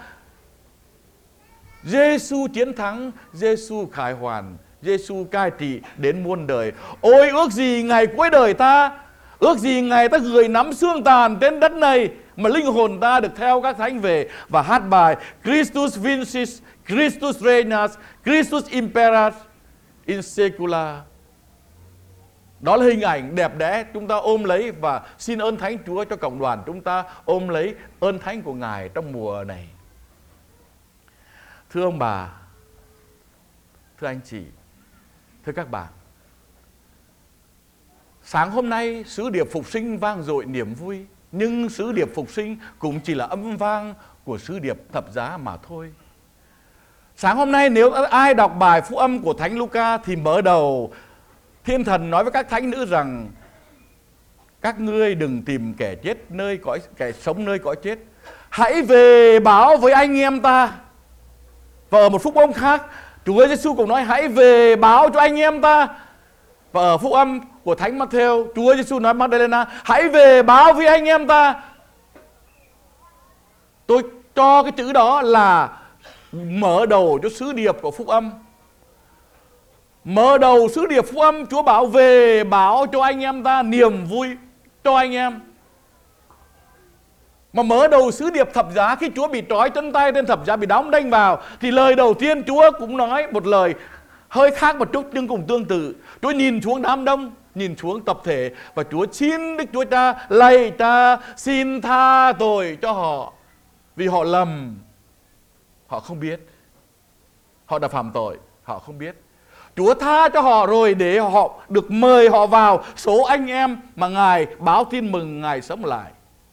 Giêsu chiến thắng, Giêsu khải hoàn, Giêsu cai trị đến muôn đời. Ôi ước gì ngày cuối đời ta, ước gì ngày ta gửi nắm xương tàn trên đất này, mà linh hồn ta được theo các thánh về và hát bài Christus vincis, Christus regnas, Christus imperat in secula. Đó là hình ảnh đẹp đẽ chúng ta ôm lấy, và xin ơn Thánh Chúa cho cộng đoàn chúng ta ôm lấy ơn thánh của Ngài trong mùa này. Thưa ông bà, thưa anh chị, thưa các bạn, sáng hôm nay sứ điệp phục sinh vang dội niềm vui, nhưng sứ điệp phục sinh cũng chỉ là âm vang của sứ điệp thập giá mà thôi. Sáng hôm nay nếu ai đọc bài phúc âm của Thánh Luca thì mở đầu Thiên Thần nói với các thánh nữ rằng: các ngươi đừng tìm kẻ chết nơi cõi, kẻ sống nơi cõi chết, hãy về báo với anh em ta. Và ở một phúc âm khác, Chúa Giêsu cũng nói hãy về báo cho anh em ta. Và ở phúc âm của Thánh Matthew, Chúa Giêsu nói Magdalena hãy về báo với anh em ta. Tôi cho cái chữ đó là mở đầu cho sứ điệp của phúc âm. Mở đầu sứ điệp phúc âm, Chúa bảo về báo cho anh em ta, niềm vui cho anh em. Mà mở đầu sứ điệp thập giá, khi Chúa bị trói chân tay trên thập giá, bị đóng đinh vào, thì lời đầu tiên Chúa cũng nói một lời hơi khác một chút nhưng cũng tương tự. Chúa nhìn xuống đám đông, nhìn xuống tập thể, và Chúa xin Đức Chúa Cha, lạy Cha, xin tha tội cho họ, vì họ lầm, họ không biết, họ đã phạm tội, họ không biết. Chúa tha cho họ rồi để họ được mời họ vào số anh em mà Ngài báo tin mừng Ngài sống lại.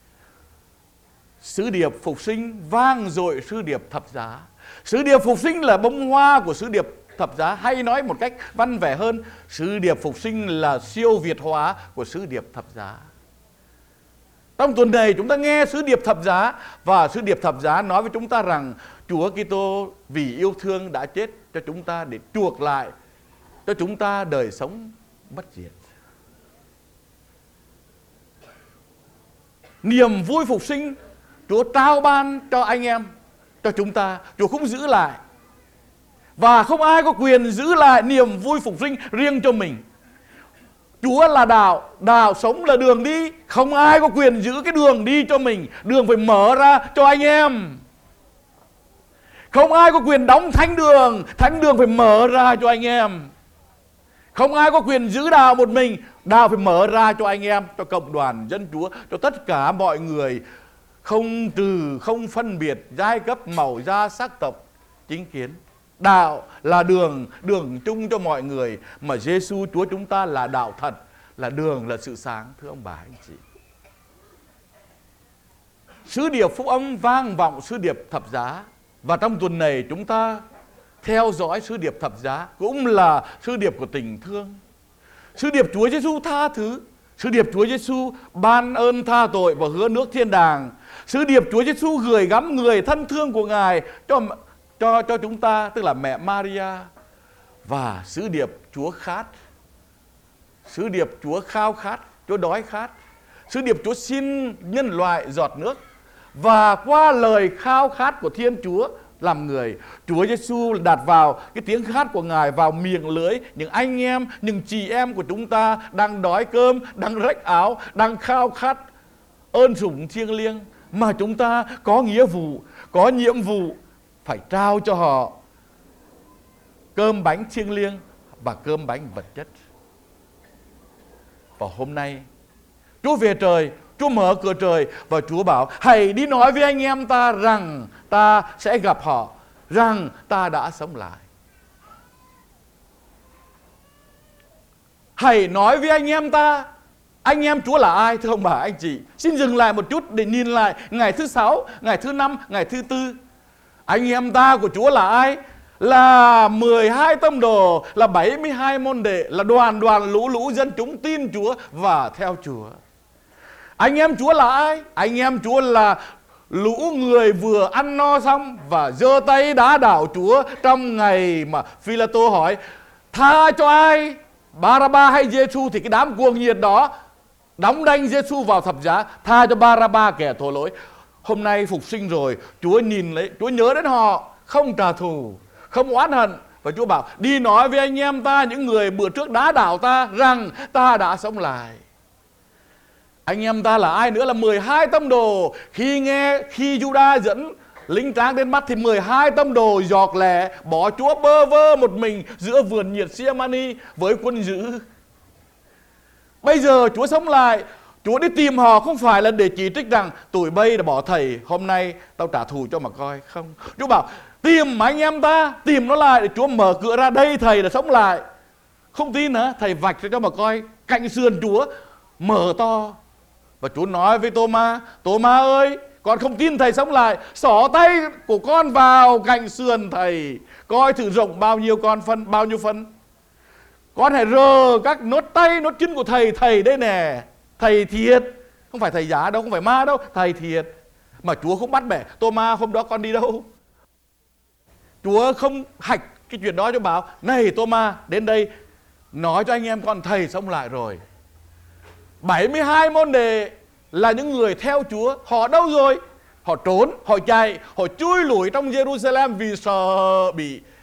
Sứ điệp phục sinh vang dội sứ điệp thập giá. Sứ điệp phục sinh là bông hoa của sứ điệp thập giá, hay nói một cách văn vẻ hơn, sứ điệp phục sinh là siêu việt hóa của sứ điệp thập giá. Trong tuần này chúng ta nghe sứ điệp thập giá, và sứ điệp thập giá nói với chúng ta rằng Chúa Kitô vì yêu thương đã chết cho chúng ta để chuộc lại cho chúng ta đời sống bất diệt. Niềm vui phục sinh Chúa trao ban cho anh em, cho chúng ta. Chúa không giữ lại, và không ai có quyền giữ lại niềm vui phục sinh riêng cho mình. Chúa là đạo, đạo sống là đường đi. Không ai có quyền giữ cái đường đi cho mình. Đường phải mở ra cho anh em. Không ai có quyền đóng thánh đường phải mở ra cho anh em. Không ai có quyền giữ đạo một mình, đạo phải mở ra cho anh em, cho cộng đoàn dân Chúa, cho tất cả mọi người, không trừ, không phân biệt giai cấp, màu da, sắc tộc, chính kiến. Đạo là đường chung cho mọi người, mà Giêsu Chúa chúng ta là đạo thật, là đường, là sự sáng. Thưa ông bà anh chị, sứ điệp phúc âm vang vọng sứ điệp thập giá, và trong tuần này chúng ta theo dõi sứ điệp thập giá, cũng là sứ điệp của tình thương. Sứ điệp Chúa Giêsu tha thứ, sứ điệp Chúa Giêsu ban ơn tha tội và hứa nước thiên đàng, sứ điệp Chúa Giêsu gửi gắm người thân thương của Ngài cho chúng ta, tức là mẹ Maria. Và sứ điệp Chúa khát, sứ điệp Chúa khao khát, Chúa đói khát, sứ điệp Chúa xin nhân loại giọt nước. Và qua lời khao khát của Thiên Chúa làm người, Chúa Giêsu đặt vào cái tiếng khát của Ngài vào miệng lưỡi những anh em, những chị em của chúng ta đang đói cơm, đang rách áo, đang khao khát ơn sủng thiêng liêng, mà chúng ta có nghĩa vụ, có nhiệm vụ phải trao cho họ cơm bánh thiêng liêng và cơm bánh vật chất. Và hôm nay Chúa về trời, Chúa mở cửa trời và Chúa bảo hãy đi nói với anh em ta rằng ta sẽ gặp họ, rằng ta đã sống lại. Hãy nói với anh em ta. Anh em Chúa là ai thưa ông bà anh chị? Xin dừng lại một chút để nhìn lại ngày thứ 6, ngày thứ 5, ngày thứ 4. Anh em ta của Chúa là ai? Là 12 tông đồ, là 72 môn đệ, là đoàn lũ dân chúng tin Chúa và theo Chúa. Anh em Chúa là ai? Anh em Chúa là lũ người vừa ăn no xong và giơ tay đá đảo Chúa trong ngày mà Phi-la-tô hỏi tha cho ai, Ba-ra-ba hay Giê-xu, thì cái đám cuồng nhiệt đó đóng đanh Giê-xu vào thập giá, tha cho Ba-ra-ba kẻ tội lỗi. Hôm nay phục sinh rồi, Chúa nhìn lấy, Chúa nhớ đến họ, không trả thù, không oán hận. Và Chúa bảo đi nói với anh em ta, những người bữa trước đá đảo ta, rằng ta đã sống lại. Anh em ta là ai nữa? Là 12 tông đồ. Khi Juda dẫn lính tráng đến bắt thì 12 tông đồ giọt lẻ bỏ Chúa bơ vơ một mình giữa vườn nhiệt Siamani với quân dữ. Bây giờ Chúa sống lại, Chúa đi tìm họ không phải là để chỉ trích rằng tụi bay đã bỏ thầy, hôm nay tao trả thù cho mà coi. Không, Chúa bảo tìm anh em ta, tìm nó lại để Chúa mở cửa ra, đây thầy đã sống lại. Không tin hả? Thầy vạch cho mà coi, cạnh sườn Chúa mở to. Và Chúa nói với Tô-ma ơi, con không tin thầy sống lại, xỏ tay của con vào cạnh sườn thầy, coi thử rộng bao nhiêu phân. Con hãy rờ các nốt tay, nốt chân của thầy, thầy đây nè, thầy thiệt, không phải thầy giả đâu, không phải ma đâu, thầy thiệt. Mà Chúa không bắt bẻ, Tô-ma hôm đó con đi đâu? Chúa không hạch cái chuyện đó cho bảo, này Tô-ma đến đây, nói cho anh em con thầy sống lại rồi. 72 môn đệ là những người theo Chúa. Họ đâu rồi? Họ trốn, họ chạy, họ chui lủi trong Jerusalem vì sợ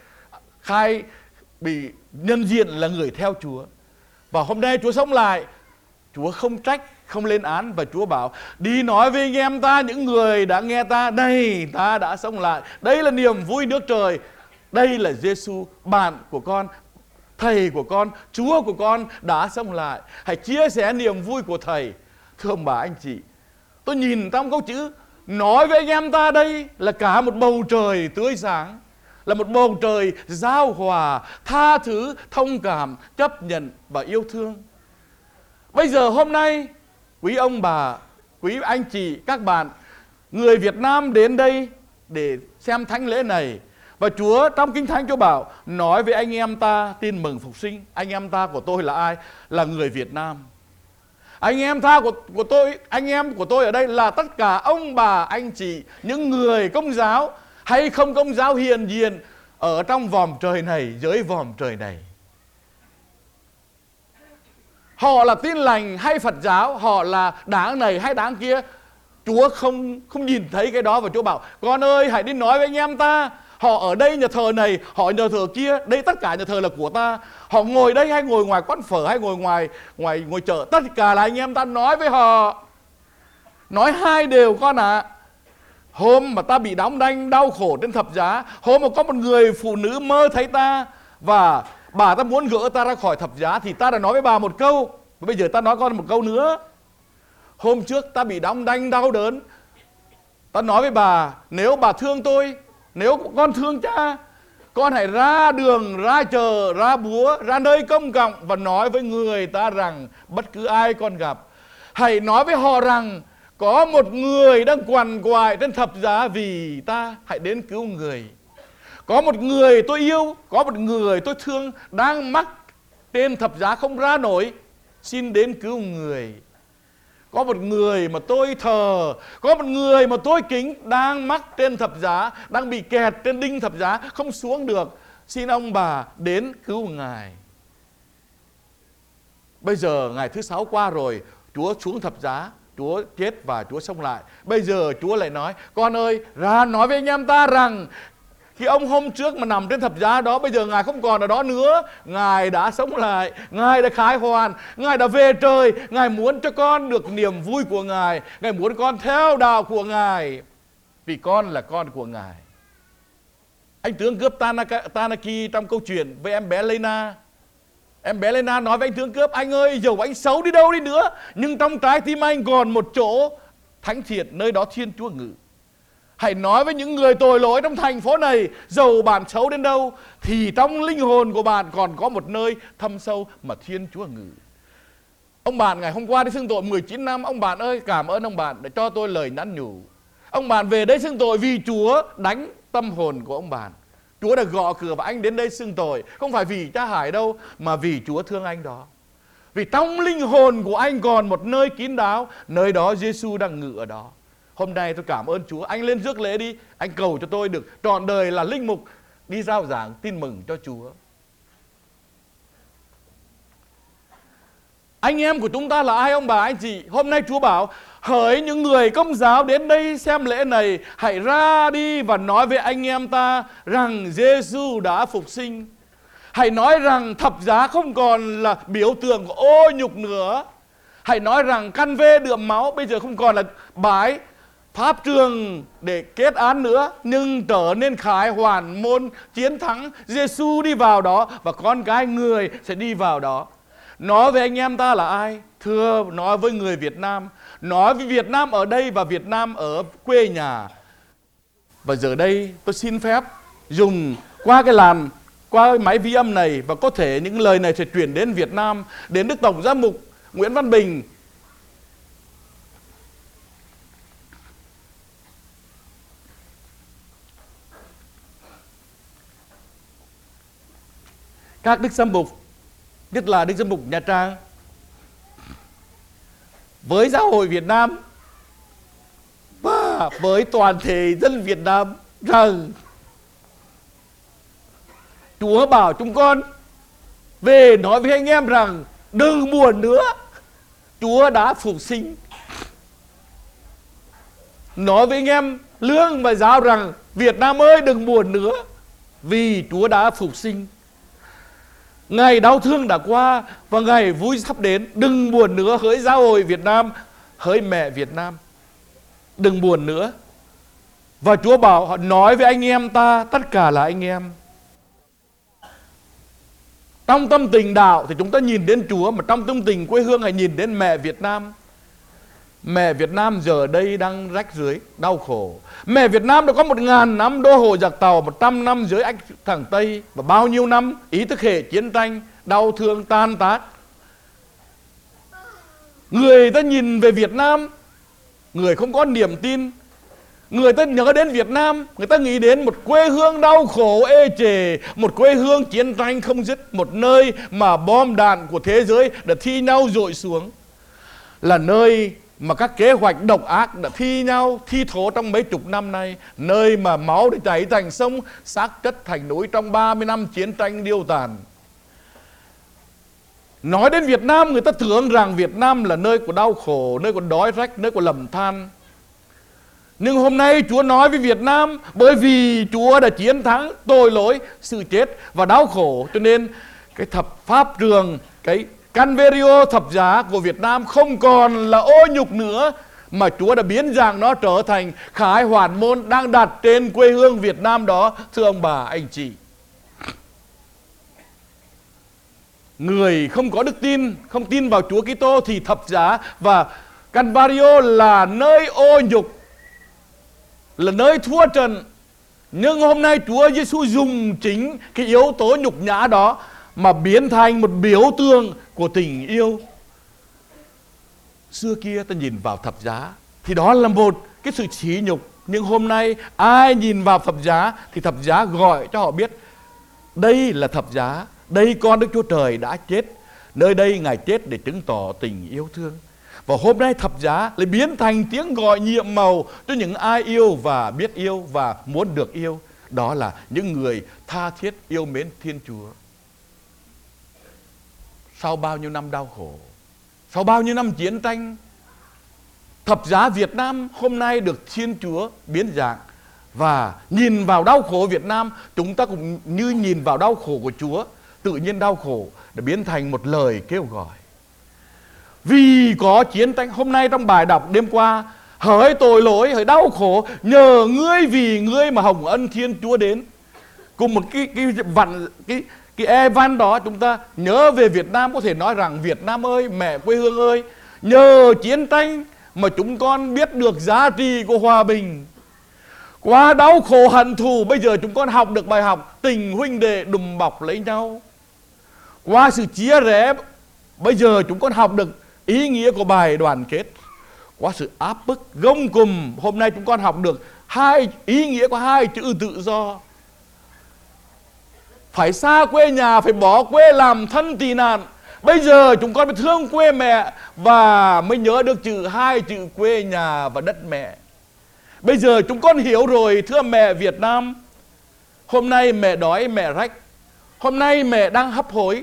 bị nhân diện là người theo Chúa. Và hôm nay Chúa sống lại, Chúa không trách, không lên án. Và Chúa bảo đi nói với anh em ta, những người đã nghe ta, này ta đã sống lại. Đây là niềm vui nước trời. Đây là Giê-xu, bạn của con, thầy của con, Chúa của con đã sống lại. Hãy chia sẻ niềm vui của thầy. Thưa ông bà anh chị, tôi nhìn trong câu chữ nói với anh em ta, đây là cả một bầu trời tươi sáng, là một bầu trời giao hòa, tha thứ, thông cảm, chấp nhận và yêu thương. Bây giờ hôm nay, quý ông bà, quý anh chị, các bạn, người Việt Nam đến đây để xem thánh lễ này. Và Chúa trong Kinh Thánh Chúa bảo nói với anh em ta tin mừng phục sinh. Anh em ta của tôi là ai? Là người Việt Nam. Anh em ta của tôi, anh em của tôi ở đây là tất cả ông bà anh chị, những người công giáo hay không công giáo hiền diện ở trong vòm trời này, dưới vòm trời này. Họ là Tin Lành hay Phật giáo, họ là đảng này hay đảng kia, Chúa không nhìn thấy cái đó. Và Chúa bảo con ơi hãy đi nói với anh em ta, họ ở đây nhà thờ này, họ nhà thờ kia, đây tất cả nhà thờ là của ta. Họ ngồi đây hay ngồi ngoài quán phở hay ngồi ngoài chợ, tất cả là anh em ta nói với họ. Nói hai điều con ạ. Hôm mà ta bị đóng đanh đau khổ trên thập giá, hôm mà có một người phụ nữ mơ thấy ta và bà ta muốn gỡ ta ra khỏi thập giá, thì ta đã nói với bà một câu. Và bây giờ ta nói con một câu nữa. Hôm trước ta bị đóng đanh đau đớn, ta nói với bà, nếu bà thương tôi, nếu con thương cha, con hãy ra đường, ra chợ, ra búa, ra nơi công cộng và nói với người ta rằng bất cứ ai con gặp, hãy nói với họ rằng có một người đang quằn quại trên thập giá vì ta, hãy đến cứu người. Có một người tôi yêu, có một người tôi thương đang mắc trên thập giá không ra nổi, xin đến cứu người. Có một người mà tôi thờ, có một người mà tôi kính đang mắc trên thập giá, đang bị kẹt trên đinh thập giá, không xuống được. Xin ông bà đến cứu Ngài. Bây giờ ngày thứ 6 qua rồi, Chúa xuống thập giá, Chúa chết và Chúa sống lại. Bây giờ Chúa lại nói: con ơi, ra nói với anh em ta rằng khi ông hôm trước mà nằm trên thập giá đó, bây giờ Ngài không còn ở đó nữa. Ngài đã sống lại, Ngài đã khải hoàn, Ngài đã về trời. Ngài muốn cho con được niềm vui của Ngài. Ngài muốn con theo đạo của Ngài, vì con là con của Ngài. Anh tướng cướp Tanaki trong câu chuyện với em bé Lena. Em bé Lena nói với anh tướng cướp: anh ơi, dầu anh xấu đi đâu đi nữa, nhưng trong trái tim anh còn một chỗ thánh thiện, nơi đó Thiên Chúa ngự. Hãy nói với những người tội lỗi trong thành phố này, dầu bạn xấu đến đâu, thì trong linh hồn của bạn còn có một nơi thâm sâu mà Thiên Chúa ngự. Ông bạn ngày hôm qua đi xưng tội 19 năm. Ông bạn ơi, cảm ơn ông bạn đã cho tôi lời nhắn nhủ. Ông bạn về đây xưng tội vì Chúa đánh tâm hồn của ông bạn. Chúa đã gõ cửa và anh đến đây xưng tội, không phải vì cha Hải đâu, mà vì Chúa thương anh đó. Vì trong linh hồn của anh còn một nơi kín đáo, nơi đó Giêsu đang ngự ở đó. Hôm nay tôi cảm ơn Chúa. Anh lên rước lễ đi. Anh cầu cho tôi được trọn đời là linh mục, đi rao giảng tin mừng cho Chúa. Anh em của chúng ta là ai ông bà anh chị? Hôm nay Chúa bảo: hỡi những người Công giáo đến đây xem lễ này, hãy ra đi và nói với anh em ta rằng Giêsu đã phục sinh. Hãy nói rằng thập giá không còn là biểu tượng của ô nhục nữa. Hãy nói rằng căn vê đượm máu bây giờ không còn là bãi pháp trường để kết án nữa, nhưng trở nên khải hoàn môn chiến thắng. Giêsu đi vào đó và con cái người sẽ đi vào đó. Nói với anh em ta là ai? Thưa, nói với người Việt Nam, nói với Việt Nam ở đây và Việt Nam ở quê nhà. Và giờ đây tôi xin phép dùng qua cái máy vi âm này, và có thể những lời này sẽ chuyển đến Việt Nam, đến Đức Tổng Giám mục Nguyễn Văn Bình. Các Đức Giám mục, nhất là Đức Giám mục Nha Trang, với giáo hội Việt Nam và với toàn thể dân Việt Nam rằng Chúa bảo chúng con về nói với anh em rằng đừng buồn nữa, Chúa đã phục sinh. Nói với anh em Lương và Giáo rằng Việt Nam ơi, đừng buồn nữa, vì Chúa đã phục sinh. Ngày đau thương đã qua và ngày vui sắp đến. Đừng buồn nữa, hỡi giáo hội Việt Nam, hỡi mẹ Việt Nam, đừng buồn nữa. Và Chúa bảo họ nói với anh em ta, tất cả là anh em. Trong tâm tình đạo thì chúng ta nhìn đến Chúa, mà trong tâm tình quê hương hãy nhìn đến mẹ Việt Nam. Mẹ Việt Nam giờ đây đang rách rưới, đau khổ. Mẹ Việt Nam đã có 1000 năm đô hộ giặc Tàu, 100 năm dưới Ách thẳng Tây, và bao nhiêu năm ý thức hệ chiến tranh, đau thương tan tác. Người ta nhìn về Việt Nam, người không có niềm tin. Người ta nhớ đến Việt Nam, người ta nghĩ đến một quê hương đau khổ ê chề, một quê hương chiến tranh không dứt, một nơi mà bom đạn của thế giới đã thi nhau dội xuống, là nơi mà các kế hoạch độc ác đã thi nhau thi thố trong mấy chục năm nay, nơi mà máu đã chảy thành sông, xác chất thành núi trong 30 năm chiến tranh điêu tàn. Nói đến Việt Nam, người ta tưởng rằng Việt Nam là nơi của đau khổ, nơi của đói rách, nơi của lầm than. Nhưng hôm nay Chúa nói với Việt Nam, bởi vì Chúa đã chiến thắng tội lỗi, sự chết và đau khổ, cho nên cái thập pháp trường, cái Canverio thập giá của Việt Nam không còn là ô nhục nữa, mà Chúa đã biến rằng nó trở thành khải hoàn môn đang đặt trên quê hương Việt Nam đó. Thưa ông bà, anh chị, người không có đức tin, không tin vào Chúa Kitô thì thập giá và Canverio là nơi ô nhục, là nơi thua trận. Nhưng hôm nay Chúa Giêsu dùng chính cái yếu tố nhục nhã đó mà biến thành một biểu tượng của tình yêu. Xưa kia ta nhìn vào thập giá thì đó là một cái sự sỉ nhục, nhưng hôm nay ai nhìn vào thập giá thì thập giá gọi cho họ biết đây là thập giá, đây con Đức Chúa Trời đã chết, nơi đây Ngài chết để chứng tỏ tình yêu thương. Và hôm nay thập giá lại biến thành tiếng gọi nhiệm màu cho những ai yêu và biết yêu và muốn được yêu. Đó là những người tha thiết yêu mến Thiên Chúa. Sau bao nhiêu năm đau khổ, sau bao nhiêu năm chiến tranh, thập giá Việt Nam hôm nay được Thiên Chúa biến dạng. Và nhìn vào đau khổ Việt Nam, chúng ta cũng như nhìn vào đau khổ của Chúa. Tự nhiên đau khổ đã biến thành một lời kêu gọi. Vì có chiến tranh, hôm nay trong bài đọc đêm qua, hỡi tội lỗi, hỡi đau khổ, nhờ ngươi vì ngươi mà hồng ân Thiên Chúa đến. Cùng một cái e văn đó, chúng ta nhớ về Việt Nam, có thể nói rằng Việt Nam ơi, mẹ quê hương ơi, nhờ chiến tranh mà chúng con biết được giá trị của hòa bình. Qua đau khổ hận thù, bây giờ chúng con học được bài học tình huynh đệ đùm bọc lấy nhau. Qua sự chia rẽ, bây giờ chúng con học được ý nghĩa của bài đoàn kết. Qua sự áp bức gông cùm, hôm nay chúng con học được ý nghĩa của hai chữ tự do. Phải xa quê nhà, phải bỏ quê làm thân tị nạn. Bây giờ chúng con phải thương quê mẹ và mới nhớ được hai chữ quê nhà và đất mẹ. Bây giờ chúng con hiểu rồi, thưa mẹ Việt Nam. Hôm nay mẹ đói, mẹ rách. Hôm nay mẹ đang hấp hối.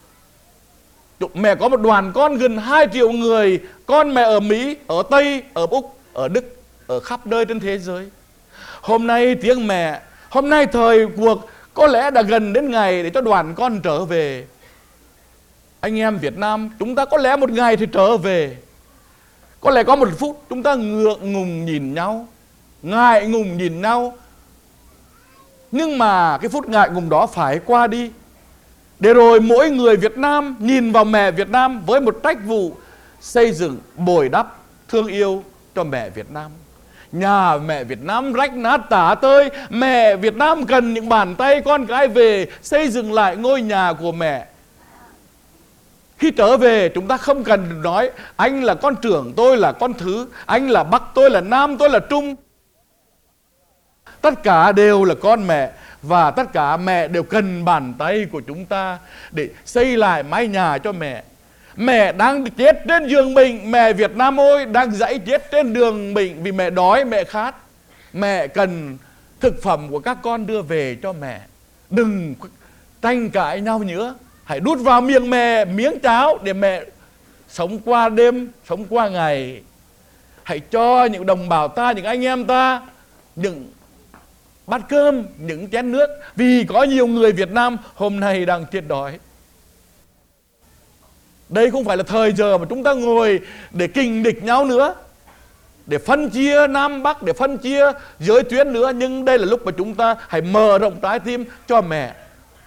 Mẹ có một đoàn con gần 2 triệu người. Con mẹ ở Mỹ, ở Tây, ở Úc, ở Đức, ở khắp nơi trên thế giới. Hôm nay tiếng mẹ, hôm nay thời cuộc có lẽ đã gần đến ngày để cho đoàn con trở về. Anh em Việt Nam, chúng ta có lẽ một ngày thì trở về. Có lẽ có một phút chúng ta ngượng ngùng nhìn nhau, ngại ngùng nhìn nhau. Nhưng mà cái phút ngại ngùng đó phải qua đi, để rồi mỗi người Việt Nam nhìn vào mẹ Việt Nam với một trách vụ xây dựng, bồi đắp, thương yêu cho mẹ Việt Nam. Nhà mẹ Việt Nam rách nát tả tơi, mẹ Việt Nam cần những bàn tay con cái về xây dựng lại ngôi nhà của mẹ. Khi trở về chúng ta không cần nói anh là con trưởng, tôi là con thứ, anh là Bắc, tôi là Nam, tôi là Trung. Tất cả đều là con mẹ, và tất cả mẹ đều cần bàn tay của chúng ta để xây lại mái nhà cho mẹ. Mẹ đang chết trên giường bệnh, mẹ Việt Nam ơi, đang dãy chết trên đường bệnh vì mẹ đói, mẹ khát. Mẹ cần thực phẩm của các con đưa về cho mẹ. Đừng tranh cãi nhau nữa. Hãy đút vào miệng mẹ miếng cháo để mẹ sống qua đêm, sống qua ngày. Hãy cho những đồng bào ta, những anh em ta những bát cơm, những chén nước. Vì có nhiều người Việt Nam hôm nay đang chết đói. Đây không phải là thời giờ mà chúng ta ngồi để kình địch nhau nữa, để phân chia Nam Bắc, để phân chia giới tuyến nữa. Nhưng đây là lúc mà chúng ta hãy mở rộng trái tim cho mẹ.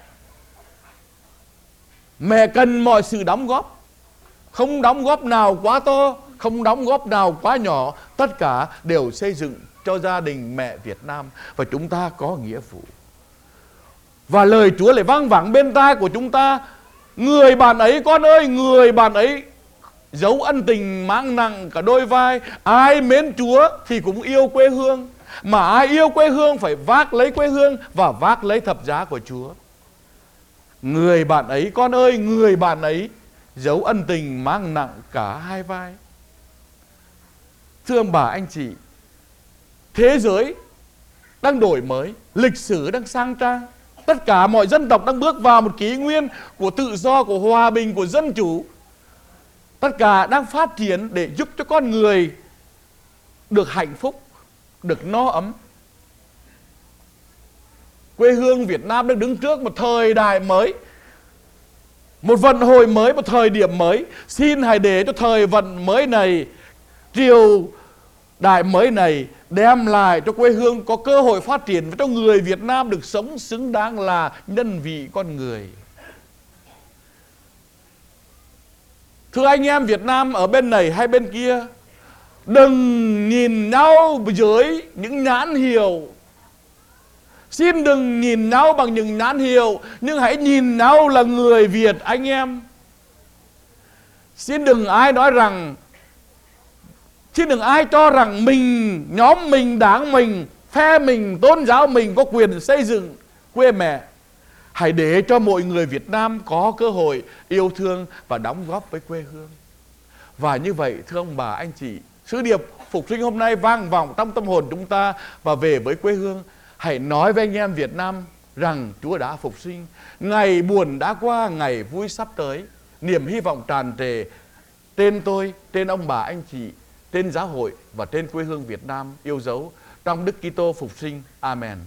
Mẹ cần mọi sự đóng góp. Không đóng góp nào quá to, không đóng góp nào quá nhỏ. Tất cả đều xây dựng cho gia đình mẹ Việt Nam. Và chúng ta có nghĩa vụ. Và lời Chúa lại vang vẳng bên tai của chúng ta: người bạn ấy, con ơi, người bạn ấy dấu ân tình mang nặng cả đôi vai. Ai mến Chúa thì cũng yêu quê hương, mà ai yêu quê hương phải vác lấy quê hương và vác lấy thập giá của Chúa. Người bạn ấy, con ơi, người bạn ấy dấu ân tình mang nặng cả hai vai. Thưa ông bà anh chị, thế giới đang đổi mới, lịch sử đang sang trang. Tất cả mọi dân tộc đang bước vào một kỷ nguyên của tự do, của hòa bình, của dân chủ. Tất cả đang phát triển để giúp cho con người được hạnh phúc, được no ấm. Quê hương Việt Nam đang đứng trước một thời đại mới, một vận hội mới, một thời điểm mới. Xin hãy để cho thời vận mới này, triều đại mới này đem lại cho quê hương có cơ hội phát triển, và cho người Việt Nam được sống xứng đáng là nhân vị con người. Thưa anh em Việt Nam ở bên này hay bên kia, đừng nhìn nhau dưới những nhãn hiệu. Xin đừng nhìn nhau bằng những nhãn hiệu, nhưng hãy nhìn nhau là người Việt anh em. Xin đừng ai nói rằng, xin đừng ai cho rằng mình, nhóm mình, đảng mình, phe mình, tôn giáo mình có quyền xây dựng quê mẹ. Hãy để cho mọi người Việt Nam có cơ hội yêu thương và đóng góp với quê hương. Và như vậy thưa ông bà anh chị, sứ điệp phục sinh hôm nay vang vọng trong tâm hồn chúng ta và về với quê hương. Hãy nói với anh em Việt Nam rằng Chúa đã phục sinh. Ngày buồn đã qua, ngày vui sắp tới. Niềm hy vọng tràn trề trên tôi, trên ông bà anh chị, trên giáo hội và trên quê hương Việt Nam yêu dấu trong Đức Kitô phục sinh. Amen.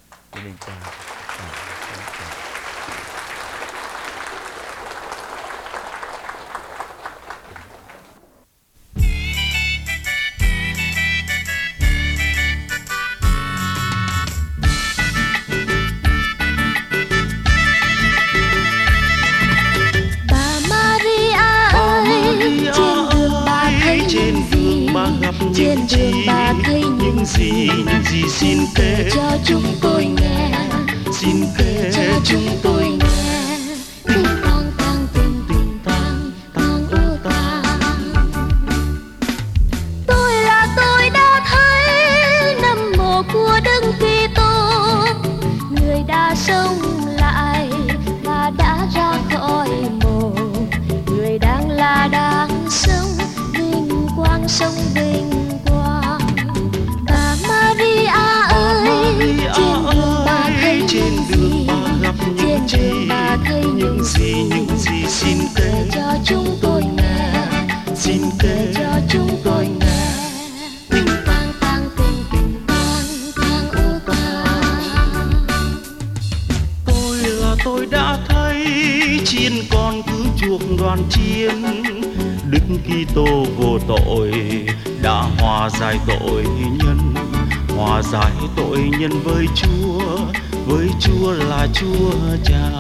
Trên đường bà thấy những gì xin kể cho chúng tôi nghe, xin kể cho chúng tôi nghe. Tình tang tang tình tang tang ô tang. Tôi đã thấy năm mồ của Đức Kitô, người đã sống lại và đã ra khỏi mồ, người đang sống vinh quang sống vinh. Trên đường bà gặp những gì xin kể cho chúng tôi nghe, xin kể cho chúng tôi nghe. Tình tang tang tình tang tang ô tang. Tôi đã thấy chiên con cứu chuộc đoàn chiên. Đức Kitô vô tội đã hòa giải tội nhân, hòa giải tội nhân với Chúa là Chúa Cha.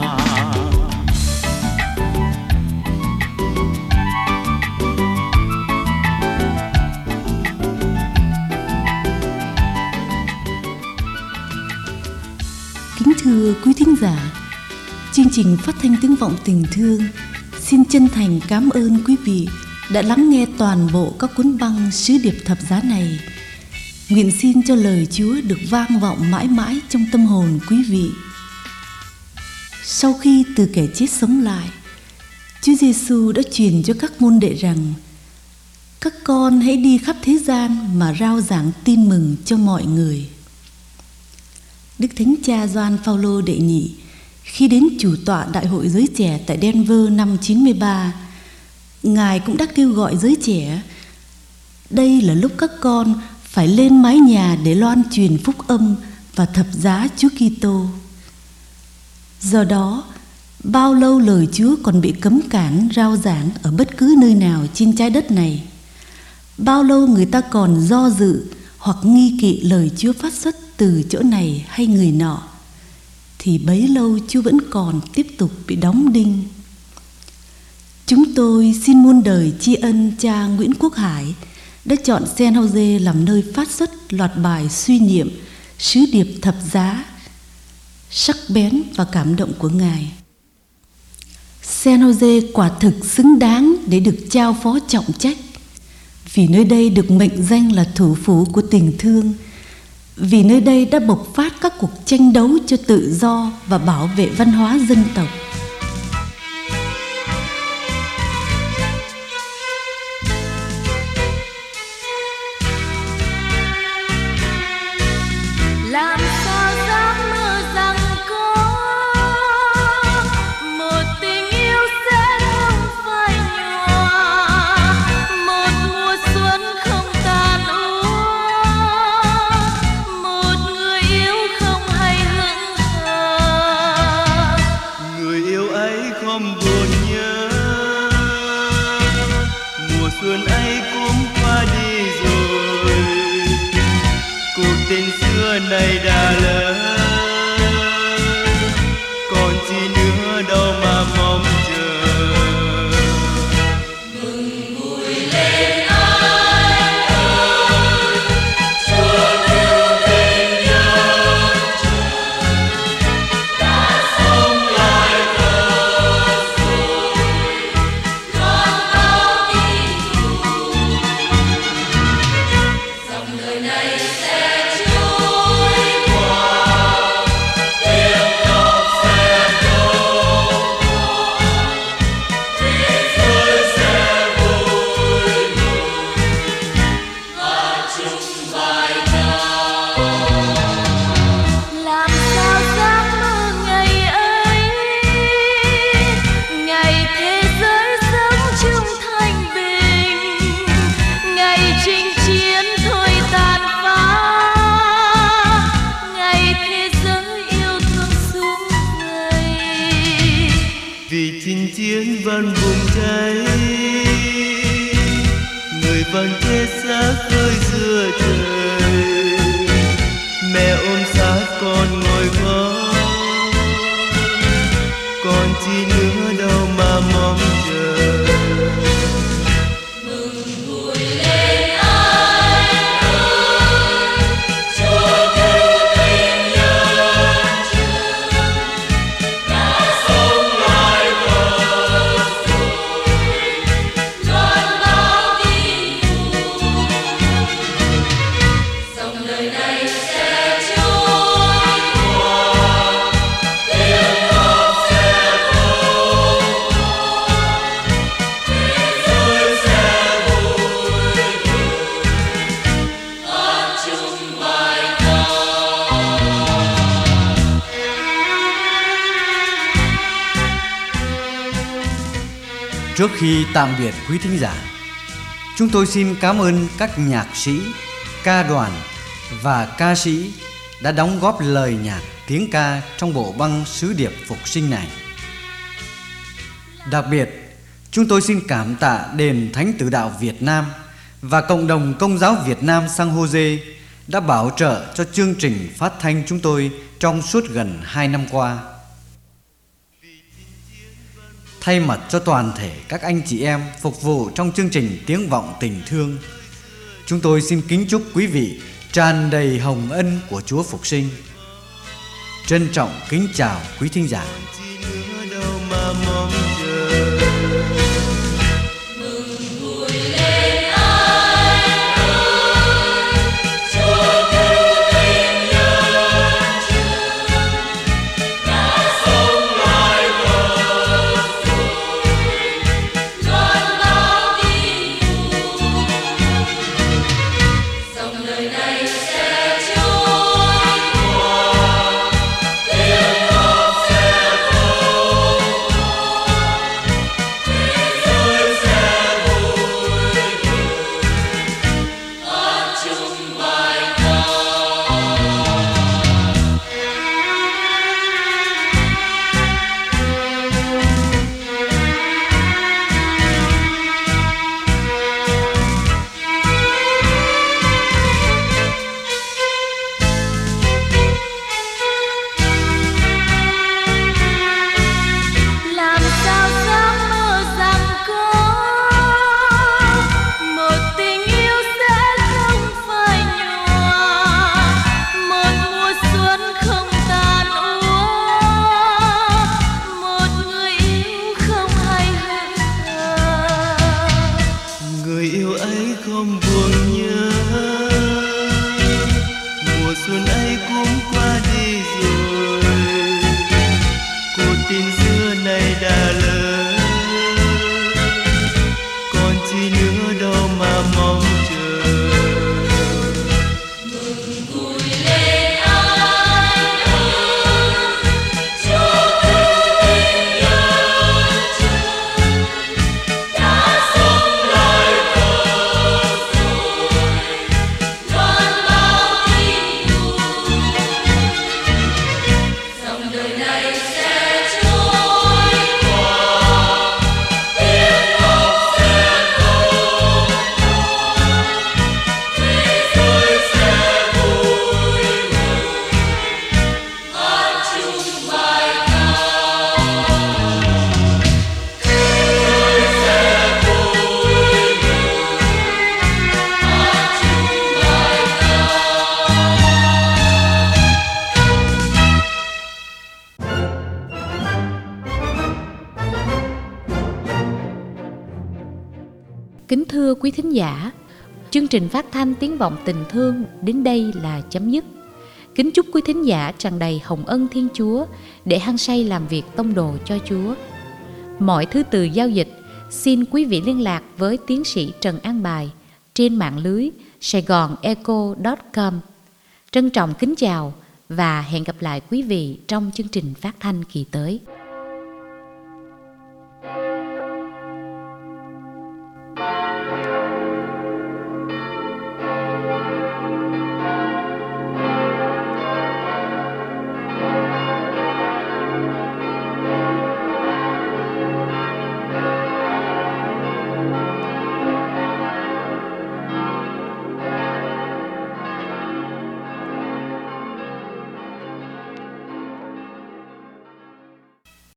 Kính thưa quý thính giả, chương trình phát thanh tiếng vọng tình thương xin chân thành cảm ơn quý vị đã lắng nghe toàn bộ các cuốn băng sứ điệp thập giá này. Nguyện xin cho lời Chúa được vang vọng mãi mãi trong tâm hồn quý vị. Sau khi từ kẻ chết sống lại, Chúa Giêsu đã truyền cho các môn đệ rằng: các con hãy đi khắp thế gian mà rao giảng tin mừng cho mọi người. Đức Thánh Cha Gioan Phaolô đệ nhị khi đến chủ tọa Đại hội giới trẻ tại Denver năm 93, Ngài cũng đã kêu gọi giới trẻ: đây là lúc các con phải lên mái nhà để loan truyền phúc âm và thập giá Chúa Kitô. Do đó, bao lâu lời Chúa còn bị cấm cản rao giảng ở bất cứ nơi nào trên trái đất này, bao lâu người ta còn do dự hoặc nghi kỵ lời Chúa phát xuất từ chỗ này hay người nọ, thì bấy lâu Chúa vẫn còn tiếp tục bị đóng đinh. Chúng tôi xin muôn đời tri ân cha Nguyễn Quốc Hải đã chọn San Jose làm nơi phát xuất loạt bài suy niệm sứ điệp thập giá sắc bén và cảm động của Ngài. San Jose quả thực xứng đáng để được trao phó trọng trách, vì nơi đây được mệnh danh là thủ phủ của tình thương, vì nơi đây đã bộc phát các cuộc tranh đấu cho tự do và bảo vệ văn hóa dân tộc. Làm sao dám mơ rằng có một tình yêu sẽ không phai nhòa, một mùa xuân không tàn úa, một người yêu không hay hững hờ. Người yêu ấy không buồn nhớ, mùa xuân ấy cũng qua đi rồi, cuộc tình xưa này đã lỡ, còn chi nữa đâu mà mong chờ. Mừng vui lên anh ơi, Chúa yêu tình nhân đã sống lại thật rồi, con bao tình thù, dòng đời này sẽ vui ra khơi giữa trời. Mẹ ôm sát con ngồi khóc, còn chi nữa đâu mà mong chờ. Trước khi tạm biệt quý thính giả, chúng tôi xin cảm ơn các nhạc sĩ, ca đoàn và ca sĩ đã đóng góp lời nhạc tiếng ca trong bộ băng sứ điệp phục sinh này. Đặc biệt, chúng tôi xin cảm tạ Đền Thánh Tử Đạo Việt Nam và Cộng đồng Công giáo Việt Nam San Jose đã bảo trợ cho chương trình phát thanh chúng tôi trong suốt gần 2 năm qua. Thay mặt cho toàn thể các anh chị em phục vụ trong chương trình Tiếng Vọng Tình Thương, chúng tôi xin kính chúc quý vị tràn đầy hồng ân của Chúa Phục Sinh. Trân trọng kính chào quý thính giả. Kính thưa quý thính giả, chương trình phát thanh Tiếng Vọng Tình Thương đến đây là chấm dứt. Kính chúc quý thính giả tràn đầy hồng ân Thiên Chúa để hăng say làm việc tông đồ cho Chúa. Mọi thứ từ giao dịch xin quý vị liên lạc với tiến sĩ Trần An Bài trên mạng lưới saigonecho.com. Trân trọng kính chào và hẹn gặp lại quý vị trong chương trình phát thanh kỳ tới.